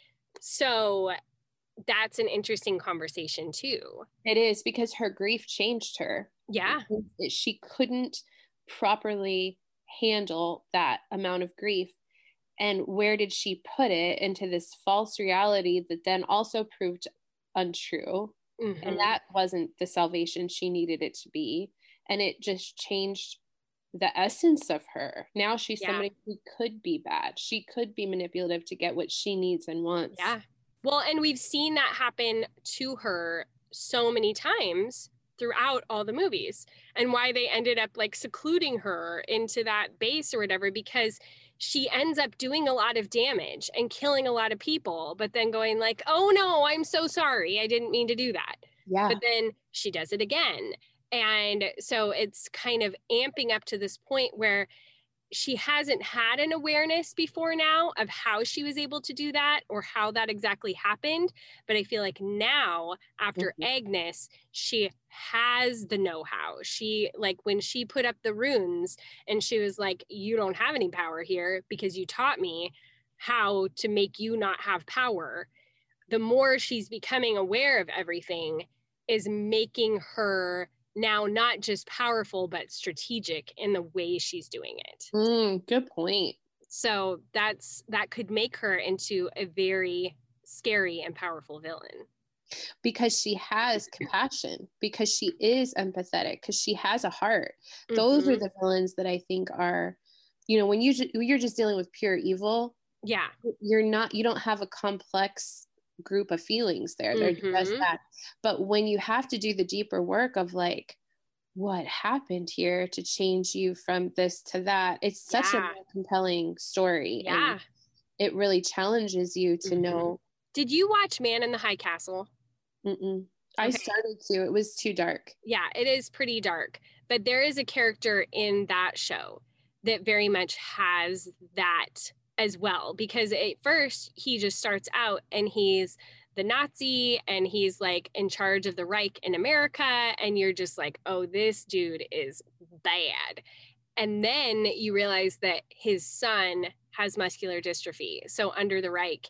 Speaker 1: So that's an interesting conversation too.
Speaker 2: It is, because her grief changed her.
Speaker 1: Yeah.
Speaker 2: She couldn't properly handle that amount of grief. And where did she put it? Into this false reality that then also proved untrue. Mm-hmm. And that wasn't the salvation she needed it to be. And it just changed the essence of her. Now she's somebody who could be bad. She could be manipulative to get what she needs and wants.
Speaker 1: Yeah. Well, and we've seen that happen to her so many times throughout all the movies, and why they ended up like secluding her into that base or whatever, because she ends up doing a lot of damage and killing a lot of people, but then going like, oh no, I'm so sorry, I didn't mean to do that.
Speaker 2: Yeah.
Speaker 1: But then she does it again. And so it's kind of amping up to this point where she hasn't had an awareness before now of how she was able to do that or how that exactly happened. But I feel like now, after Agnes, she has the know-how. She, like, when she put up the runes and she was like, you don't have any power here because you taught me how to make you not have power. The more she's becoming aware of everything is making her now not just powerful, but strategic in the way she's doing it.
Speaker 2: Good point.
Speaker 1: So that could make her into a very scary and powerful villain.
Speaker 2: Because she has compassion, because she is empathetic, because she has a heart. Those are the villains that I think are, you know, when you're just dealing with pure evil.
Speaker 1: Yeah.
Speaker 2: You don't have a complex group of feelings there. They're just that. But when you have to do the deeper work of like, what happened here to change you from this to that, it's such a compelling story.
Speaker 1: Yeah.
Speaker 2: And it really challenges you to know.
Speaker 1: Did you watch Man in the High Castle?
Speaker 2: Okay. I started to. It was too dark.
Speaker 1: Yeah, it is pretty dark. But there is a character in that show that very much has that as well, because at first he just starts out and he's the Nazi and he's like in charge of the Reich in America, and you're just like, oh, this dude is bad. And then you realize that his son has muscular dystrophy, so under the Reich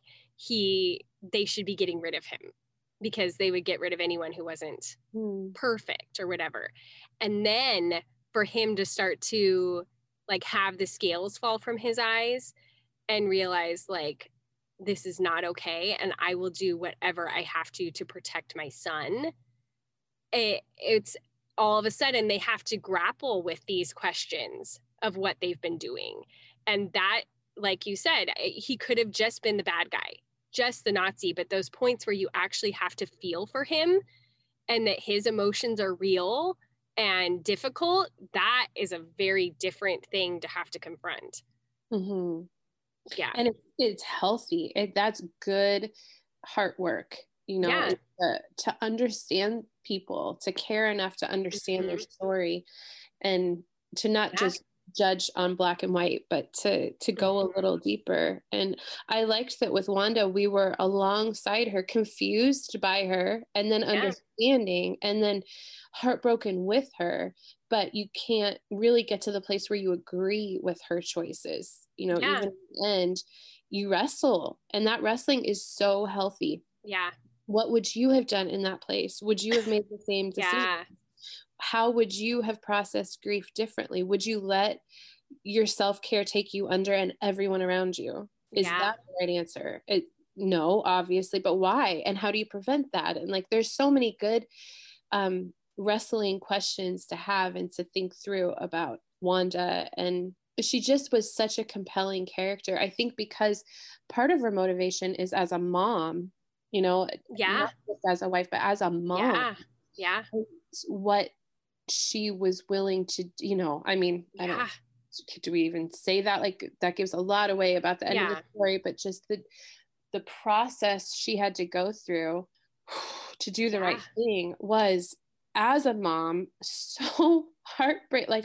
Speaker 1: they should be getting rid of him, because they would get rid of anyone who wasn't perfect or whatever. And then for him to start to like have the scales fall from his eyes and realize like, this is not okay, and I will do whatever I have to protect my son. It's all of a sudden they have to grapple with these questions of what they've been doing. And that, like you said, he could have just been the bad guy, just the Nazi, but those points where you actually have to feel for him and that his emotions are real and difficult, that is a very different thing to have to confront. Yeah.
Speaker 2: And it's healthy. That's good heart work, you know, to understand people, to care enough to understand their story, and to not just judge on black and white, but to go a little deeper. And I liked that with Wanda, we were alongside her, confused by her, and then understanding, and then heartbroken with her. But you can't really get to the place where you agree with her choices. You know, even in the end, you wrestle, and that wrestling is so healthy.
Speaker 1: Yeah.
Speaker 2: What would you have done in that place? Would you have made the same decision?
Speaker 1: Yeah. How
Speaker 2: would you have processed grief differently? Would you let your self-care take you under and everyone around you? Is that the right answer? No, obviously, but why? And how do you prevent that? And like, there's so many good wrestling questions to have and to think through about Wanda. And she just was such a compelling character, I think, because part of her motivation is as a mom, you know, not just as a wife, but as a mom.
Speaker 1: Yeah.
Speaker 2: What she was willing to, you know, I mean, I don't, do we even say that? Like, that gives a lot away about the end of the story, but just the process she had to go through to do the right thing was, as a mom, so heartbreak. Like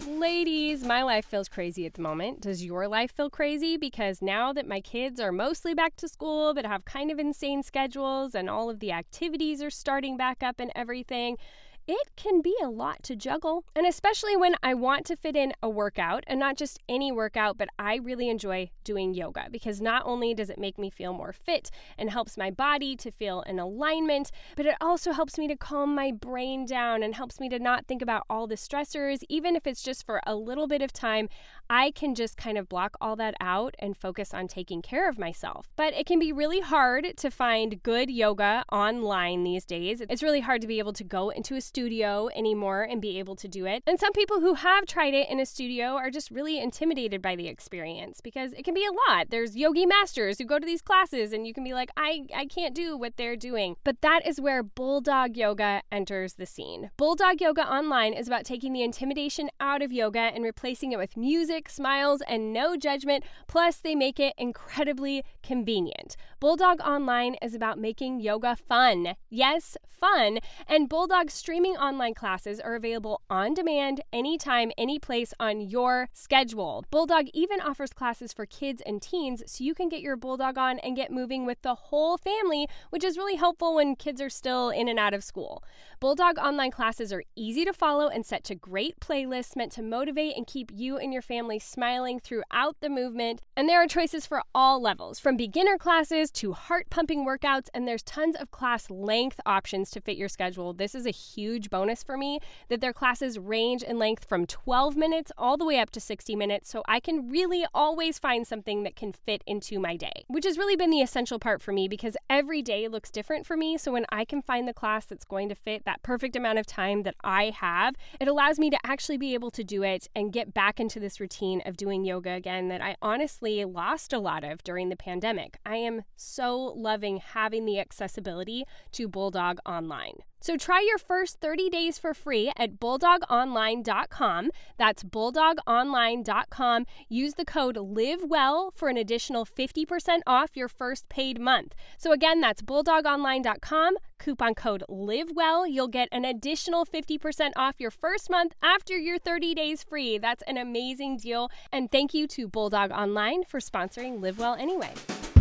Speaker 1: Ladies, my life feels crazy at the moment. Does your life feel crazy? Because now that my kids are mostly back to school but have kind of insane schedules and all of the activities are starting back up and everything, it can be a lot to juggle. And especially when I want to fit in a workout, and not just any workout, but I really enjoy doing yoga because not only does it make me feel more fit and helps my body to feel in alignment, but it also helps me to calm my brain down and helps me to not think about all the stressors. Even if it's just for a little bit of time, I can just kind of block all that out and focus on taking care of myself. But it can be really hard to find good yoga online these days. It's really hard to be able to go into a studio anymore and be able to do it. And some people who have tried it in a studio are just really intimidated by the experience because it can be a lot. There's yogi masters who go to these classes and you can be like, I can't do what they're doing. But that is where Bulldog Yoga enters the scene. Bulldog Yoga Online is about taking the intimidation out of yoga and replacing it with music, smiles, and no judgment. Plus, they make it incredibly convenient. Bulldog Online is about making yoga fun. Yes, fun. And Bulldog's streaming online classes are available on demand, anytime, any place on your schedule. Bulldog even offers classes for kids and teens so you can get your Bulldog on and get moving with the whole family, which is really helpful when kids are still in and out of school. Bulldog online classes are easy to follow and set to great playlists meant to motivate and keep you and your family smiling throughout the movement. And there are choices for all levels, from beginner classes to heart-pumping workouts, and there's tons of class length options to fit your schedule. This is a huge bonus for me that their classes range in length from 12 minutes all the way up to 60 minutes, so I can really always find something that can fit into my day, which has really been the essential part for me because every day looks different for me. So when I can find the class that's going to fit that perfect amount of time that I have, it allows me to actually be able to do it and get back into this routine of doing yoga again that I honestly lost a lot of during the pandemic. I am so loving having the accessibility to Bulldog Online. So try your first 30 days for free at bulldogonline.com. That's bulldogonline.com. Use the code LIVEWELL for an additional 50% off your first paid month. So again, that's bulldogonline.com. Coupon code LIVEWELL. You'll get an additional 50% off your first month after your 30 days free. That's an amazing deal. And thank you to Bulldog Online for sponsoring Live Well Anyway.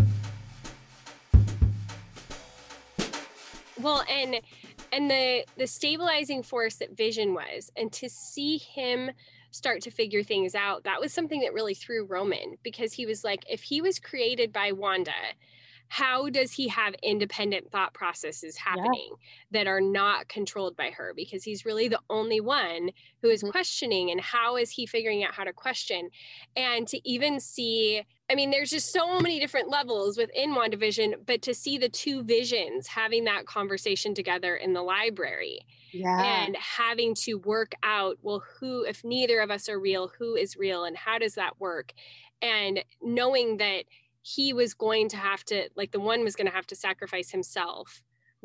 Speaker 1: Well, and the stabilizing force that Vision was, and to see him start to figure things out, that was something that really threw Roman, because he was like, if he was created by Wanda, how does he have independent thought processes happening that are not controlled by her? Because he's really the only one who is questioning, and how is he figuring out how to question? And to even see, I mean, there's just so many different levels within WandaVision, but to see the two visions having that conversation together in the library and having to work out, well, who, if neither of us are real, who is real and how does that work? And knowing that he was going to have to, like, the one was going to have to sacrifice himself.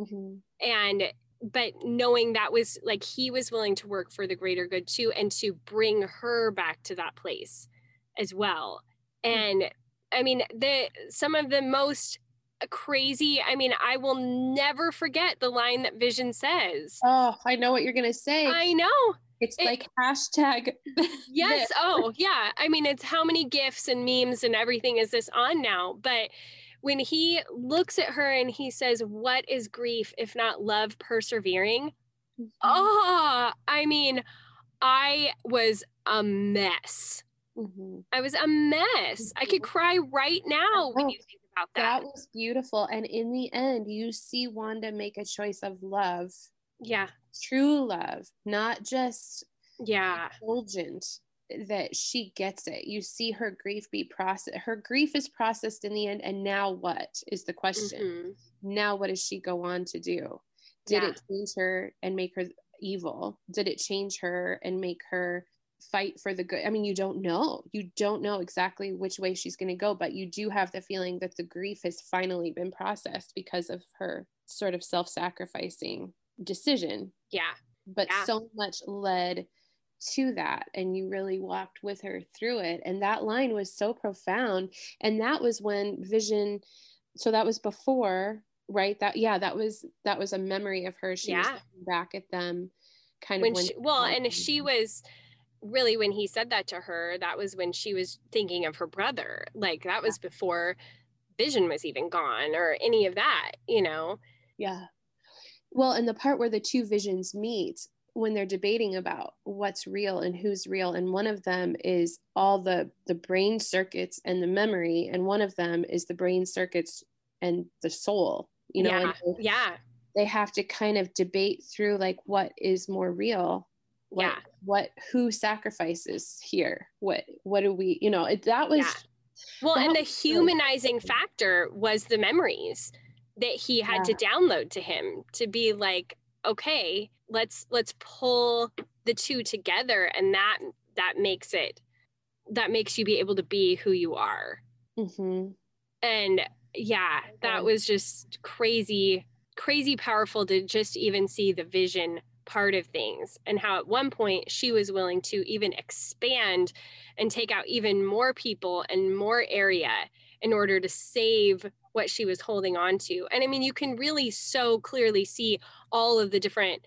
Speaker 1: But knowing that was like, he was willing to work for the greater good too, and to bring her back to that place as well. And I mean, some of the most crazy, I mean, I will never forget the line that Vision says.
Speaker 2: Oh, I know what you're going to say.
Speaker 1: I know.
Speaker 2: It's like hashtag.
Speaker 1: Yes. Oh, yeah. I mean, it's how many GIFs and memes and everything is this on now? But when he looks at her and he says, what is grief if not love persevering? Oh, I mean, I was a mess. I was a mess. I could cry right now when you think about that.
Speaker 2: That was beautiful. And in the end, you see Wanda make a choice of love.
Speaker 1: Yeah.
Speaker 2: True love, not just indulgent, that she gets it. You see her grief be processed. Her grief is processed in the end. And now what is the question? Now what does she go on to do? Did it change her and make her evil? Did it change her and make her fight for the good? I mean, you don't know exactly which way she's going to go, but you do have the feeling that the grief has finally been processed because of her sort of self-sacrificing decision. But so much led to that, and you really walked with her through it, and that line was so profound. And that was when Vision, so that was before, right? That was a memory of her. She was looking back at them kind of when she was
Speaker 1: really, when he said that to her, that was when she was thinking of her brother. Like that was before Vision was even gone or any of that, you know?
Speaker 2: Yeah. Well, and the part where the two visions meet when they're debating about what's real and who's real, and one of them is all the brain circuits and the memory, and one of them is the brain circuits and the soul, you know, and they have to kind of debate through like what is more real, who sacrifices here, what do we, you know, that was
Speaker 1: well, and the humanizing factor was the memories that he had to download to him to be like, okay, let's pull the two together, and that makes you be able to be who you are.
Speaker 2: Mm-hmm.
Speaker 1: And that was just crazy powerful to just even see the vision part of things, and how at one point she was willing to even expand and take out even more people and more area in order to save what she was holding on to. And I mean, you can really so clearly see all of the different,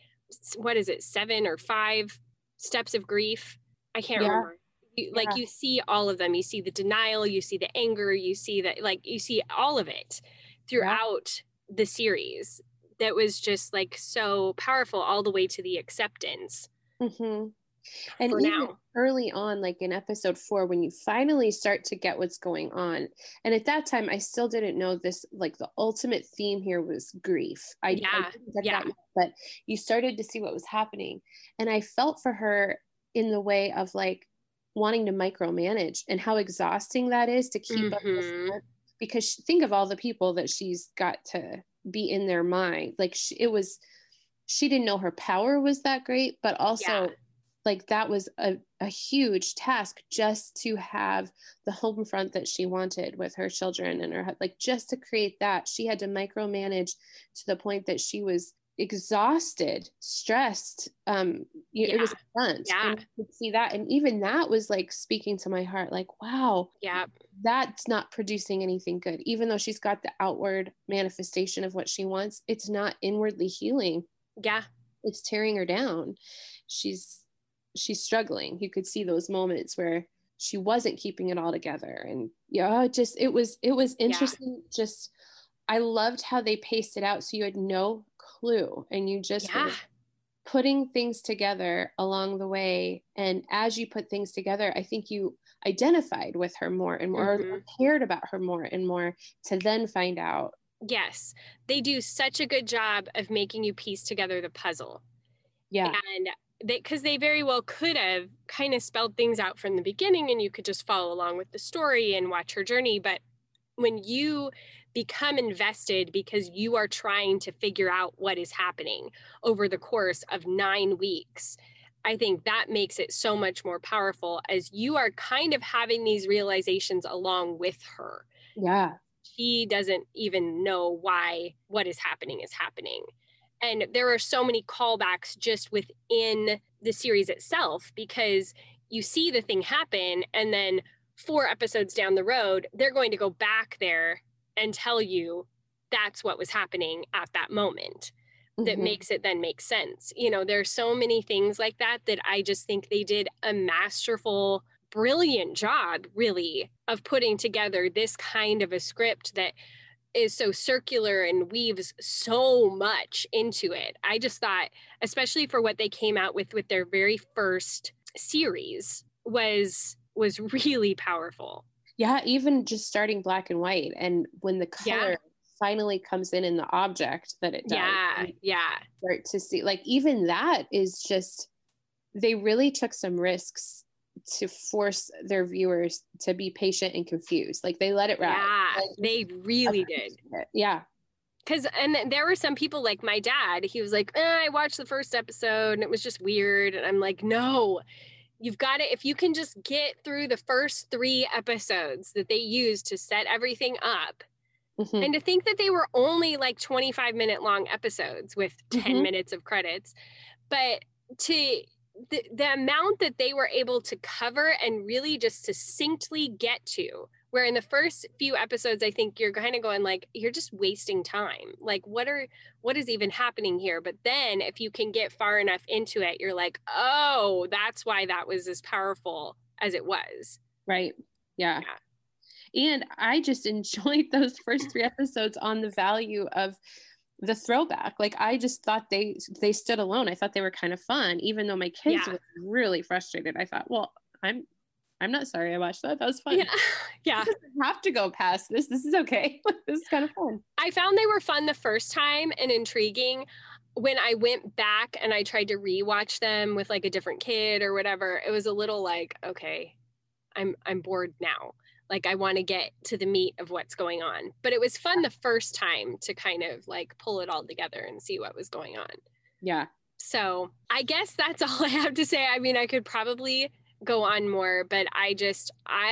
Speaker 1: 7 or 5 steps of grief? I can't remember. You see all of them. You see the denial, you see the anger, you see that, like, you see all of it throughout the series. That was just like so powerful, all the way to the acceptance.
Speaker 2: Mm-hmm. And even early on, like in episode 4, when you finally start to get what's going on, and at that time I still didn't know this, like the ultimate theme here was grief. I didn't get that yet, but you started to see what was happening, and I felt for her in the way of like wanting to micromanage, and how exhausting that is to keep up with her, because think of all the people that she's got to be in their mind. Like she didn't know her power was that great, but also like that was a huge task just to have the home front that she wanted with her children and her, like just to create that. She had to micromanage to the point that she was exhausted, stressed. It was fun. And you could see that. And even that was like speaking to my heart, like, wow, that's not producing anything good. Even though she's got the outward manifestation of what she wants, it's not inwardly healing. It's tearing her down. She's struggling. You could see those moments where she wasn't keeping it all together. And it was interesting. Just, I loved how they paced it out. So you had no clue, and you just were putting things together along the way. And as you put things together, I think you identified with her more and more, or cared about her more and more, to then find out.
Speaker 1: Yes, they do such a good job of making you piece together the puzzle. And because they very well could have kind of spelled things out from the beginning, and you could just follow along with the story and watch her journey. But when you become invested because you are trying to figure out what is happening over the course of 9 weeks, I think that makes it so much more powerful, as you are kind of having these realizations along with her. She doesn't even know why what is happening. And there are so many callbacks just within the series itself, because you see the thing happen, and then 4 episodes down the road, they're going to go back there and tell you that's what was happening at that moment. That makes it then make sense. You know, there's so many things like that I just think they did a masterful, brilliant job, really, of putting together this kind of a script that is so circular and weaves so much into it. I just thought, especially for what they came out with their very first series, was really powerful.
Speaker 2: Even just starting black and white, and when the color finally comes in the object that it does. Start to see, like, even that is just, they really took some risks to force their viewers to be patient and confused. Like, they let it ride.
Speaker 1: They really did. And there were some people, like my dad, he was like, I watched the first episode and it was just weird. And I'm like, no, you've got to, if you can just get through the first 3 episodes that they used to set everything up. And to think that they were only like 25-minute long episodes with 10 minutes of credits, but to the amount that they were able to cover and really just succinctly get to, Where in the first few episodes, I think you're kind of going like, you're just wasting time. Like, what is even happening here? But then if you can get far enough into it, you're like, oh, that's why that was as powerful as it was.
Speaker 2: Right. Yeah. And I just enjoyed those first 3 episodes on the value of the throwback. Like, I just thought they stood alone. I thought they were kind of fun, even though my kids were really frustrated. I thought, well, I'm not sorry I watched that. That was fun.
Speaker 1: Yeah.
Speaker 2: It doesn't have to go past this. This is okay. This is kind of fun.
Speaker 1: I found they were fun the first time and intriguing. When I went back and I tried to rewatch them with like a different kid or whatever, it was a little like, okay, I'm bored now. Like, I want to get to the meat of what's going on. But it was fun the first time to kind of like pull it all together and see what was going on.
Speaker 2: Yeah.
Speaker 1: So I guess that's all I have to say. I mean, I could probably go on more, but I just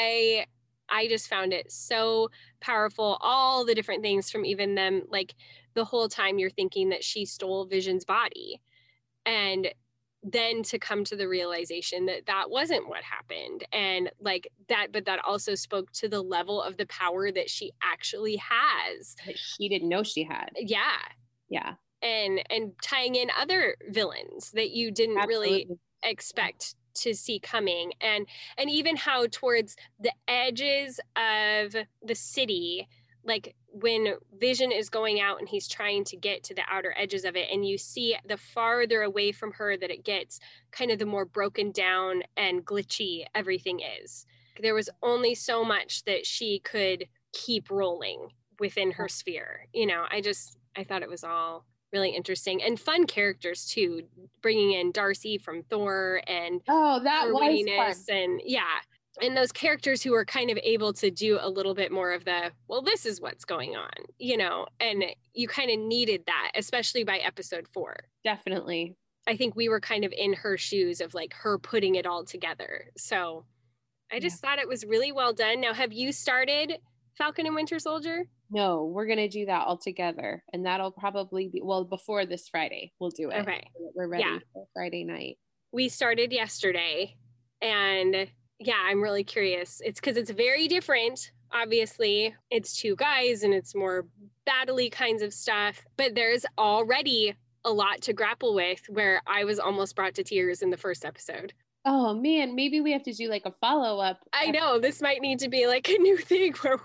Speaker 1: found it so powerful. All the different things from even them, like the whole time you're thinking that she stole Vision's body. And then to come to the realization that that wasn't what happened. And like that, but that also spoke to the level of the power that she actually has.
Speaker 2: That she didn't know she had.
Speaker 1: Yeah.
Speaker 2: Yeah.
Speaker 1: And tying in other villains that you didn't really expect to see coming. And even how towards the edges of the city, like when Vision is going out and he's trying to get to the outer edges of it, and you see the farther away from her that it gets, kind of the more broken down and glitchy everything is. There was only so much that she could keep rolling within her sphere. You know, I thought it was all really interesting and fun characters too, bringing in Darcy from Thor and
Speaker 2: that was fun.
Speaker 1: And and those characters who are kind of able to do a little bit more of the, well, this is what's going on, you know, and you kind of needed that, especially by episode 4.
Speaker 2: Definitely.
Speaker 1: I think we were kind of in her shoes of like her putting it all together. So I just thought it was really well done. Now, have you started Falcon and Winter Soldier?
Speaker 2: No, we're going to do that all together. And that'll probably be, well, before this Friday, we'll do it.
Speaker 1: Okay.
Speaker 2: We're ready for Friday night.
Speaker 1: We started yesterday, and I'm really curious. It's because it's very different. Obviously, it's 2 guys and it's more battle-y kinds of stuff, but there's already a lot to grapple with, where I was almost brought to tears in the first episode.
Speaker 2: Oh man, maybe we have to do like a follow-up.
Speaker 1: I know, this might need to be like a new thing where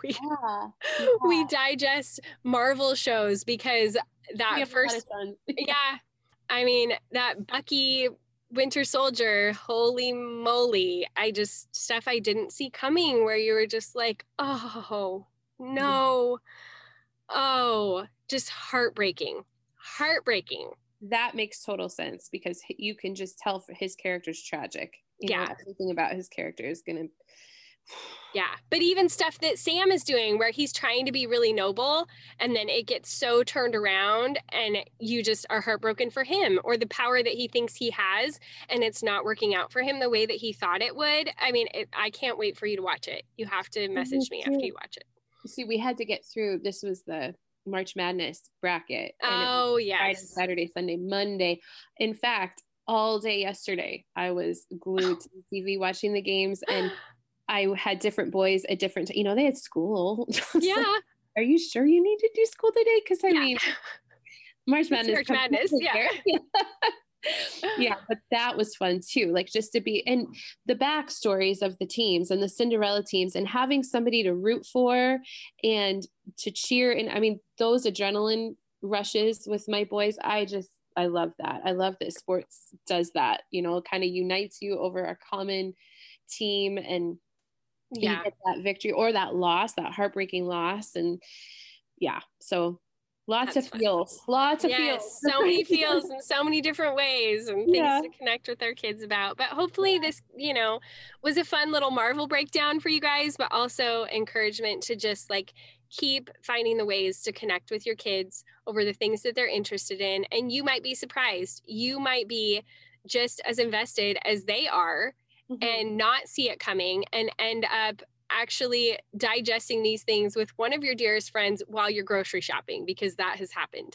Speaker 1: we digest Marvel shows, because that first, I mean, that Bucky Winter Soldier, holy moly, stuff I didn't see coming, where you were just like, oh no, just heartbreaking.
Speaker 2: That makes total sense, because you can just tell his character's tragic. You know, everything about his character is gonna.
Speaker 1: But even stuff that Sam is doing, where he's trying to be really noble, and then it gets so turned around, and you just are heartbroken for him, or the power that he thinks he has, and it's not working out for him the way that he thought it would. I mean, I can't wait for you to watch it. You have to message me after you watch it.
Speaker 2: See, we had to get through. This was the March Madness bracket.
Speaker 1: Oh, yes.
Speaker 2: Friday, Saturday, Sunday, Monday. In fact, all day yesterday, I was glued to the TV watching the games, and I had different boys at different, they had school.
Speaker 1: Yeah.
Speaker 2: Like, are you sure you need to do school today? Because I mean, March Madness. Yeah, but that was fun too. Like, just to be in the backstories of the teams and the Cinderella teams, and having somebody to root for and to cheer. And I mean, those adrenaline rushes with my boys, I love that. I love that sports does that, kind of unites you over a common team, and you get that victory or that loss, that heartbreaking loss. And so lots of feels.
Speaker 1: So many feels in so many different ways, and things to connect with our kids about. But hopefully this, was a fun little Marvel breakdown for you guys, but also encouragement to just like keep finding the ways to connect with your kids over the things that they're interested in. And you might be surprised. You might be just as invested as they are, and not see it coming, and end up actually digesting these things with one of your dearest friends while you're grocery shopping, because that has happened.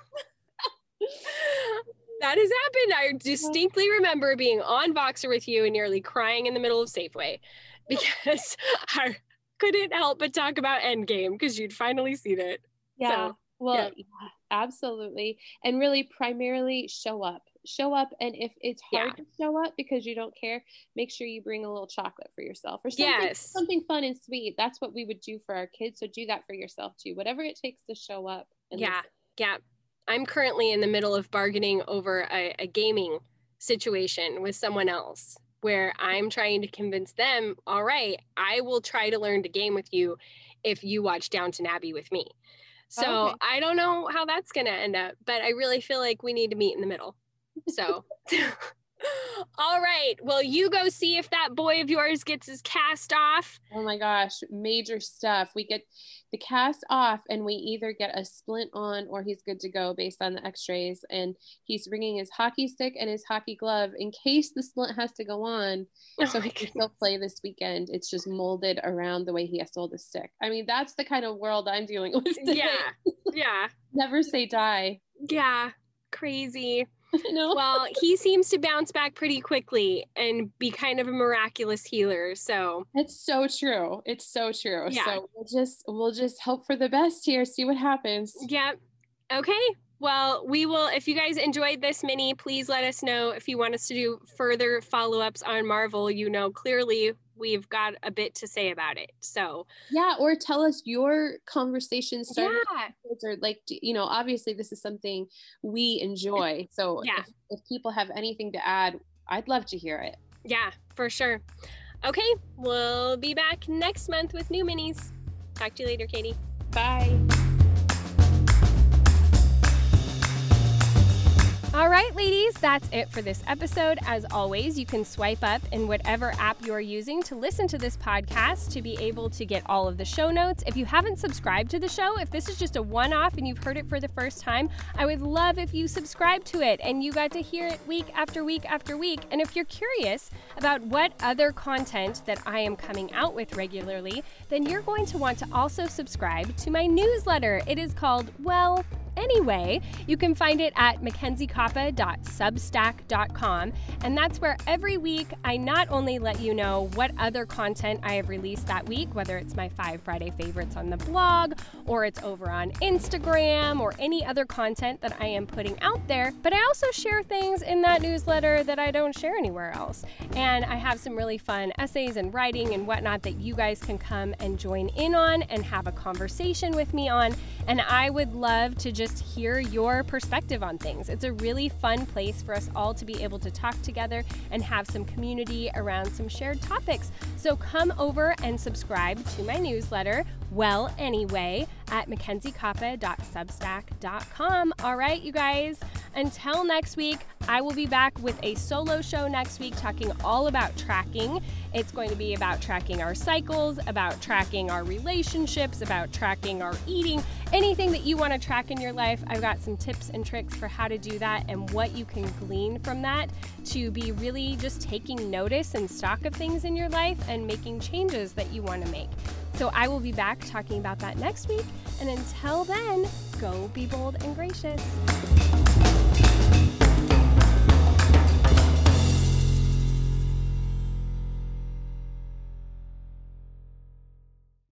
Speaker 1: That has happened. I distinctly remember being on Voxer with you and nearly crying in the middle of Safeway, because couldn't help but talk about Endgame because you'd finally seen it.
Speaker 2: Yeah.
Speaker 1: So,
Speaker 2: well, yeah, absolutely. And really primarily show up. And if it's hard to show up because you don't care, make sure you bring a little chocolate for yourself or something fun and sweet. That's what we would do for our kids. So do that for yourself too, whatever it takes to show up. And
Speaker 1: listen. I'm currently in the middle of bargaining over a gaming situation with someone else where I'm trying to convince them, all right, I will try to learn to game with you if you watch Downton Abbey with me. So I don't know how that's going to end up, but I really feel like we need to meet in the middle. So, all right. Well, you go see if that boy of yours gets his cast off.
Speaker 2: Oh my gosh, major stuff. We get the cast off and we either get a splint on or he's good to go based on the x-rays. And he's bringing his hockey stick and his hockey glove in case the splint has to go on. So he can still play this weekend. It's just molded around the way he has to hold the stick. I mean, that's the kind of world I'm dealing with today.
Speaker 1: Yeah.
Speaker 2: Never say die.
Speaker 1: Yeah. Crazy.
Speaker 2: No.
Speaker 1: Well, he seems to bounce back pretty quickly and be kind of a miraculous healer. So
Speaker 2: it's so true.
Speaker 1: Yeah.
Speaker 2: So we'll just hope for the best here. See what happens.
Speaker 1: Yep. Okay. Well, we will, if you guys enjoyed this mini, please let us know if you want us to do further follow-ups on Marvel. Clearly we've got a bit to say about it. So
Speaker 2: yeah, or tell us your conversation started.
Speaker 1: Yeah.
Speaker 2: Or like, obviously this is something we enjoy. So if people have anything to add, I'd love to hear it.
Speaker 1: Yeah, for sure. Okay, we'll be back next month with new minis. Talk to you later, Katie.
Speaker 2: Bye.
Speaker 1: All right, ladies, that's it for this episode. As always, you can swipe up in whatever app you're using to listen to this podcast to be able to get all of the show notes. If you haven't subscribed to the show, if this is just a one-off and you've heard it for the first time, I would love if you subscribe to it and you got to hear it week after week after week. And if you're curious about what other content that I am coming out with regularly, then you're going to want to also subscribe to my newsletter. It is called, Well Anyway. You can find it at mackenziekoppa.substack.com, and that's where every week I not only let you know what other content I have released that week, whether it's my 5 Friday favorites on the blog, or it's over on Instagram, or any other content that I am putting out there, but I also share things in that newsletter that I don't share anywhere else. And I have some really fun essays and writing and whatnot that you guys can come and join in on and have a conversation with me on, and I would love to just hear your perspective on things. It's a really fun place for us all to be able to talk together and have some community around some shared topics. So come over and subscribe to my newsletter, Well Anyway, at mackenziekoppa.substack.com. All right, you guys, until next week, I will be back with a solo show next week talking all about tracking. It's going to be about tracking our cycles, about tracking our relationships, about tracking our eating, anything that you want to track in your life. I've got some tips and tricks for how to do that and what you can glean from that to be really just taking notice and stock of things in your life and making changes that you want to make. So I will be back talking about that next week. And until then, go be bold and gracious.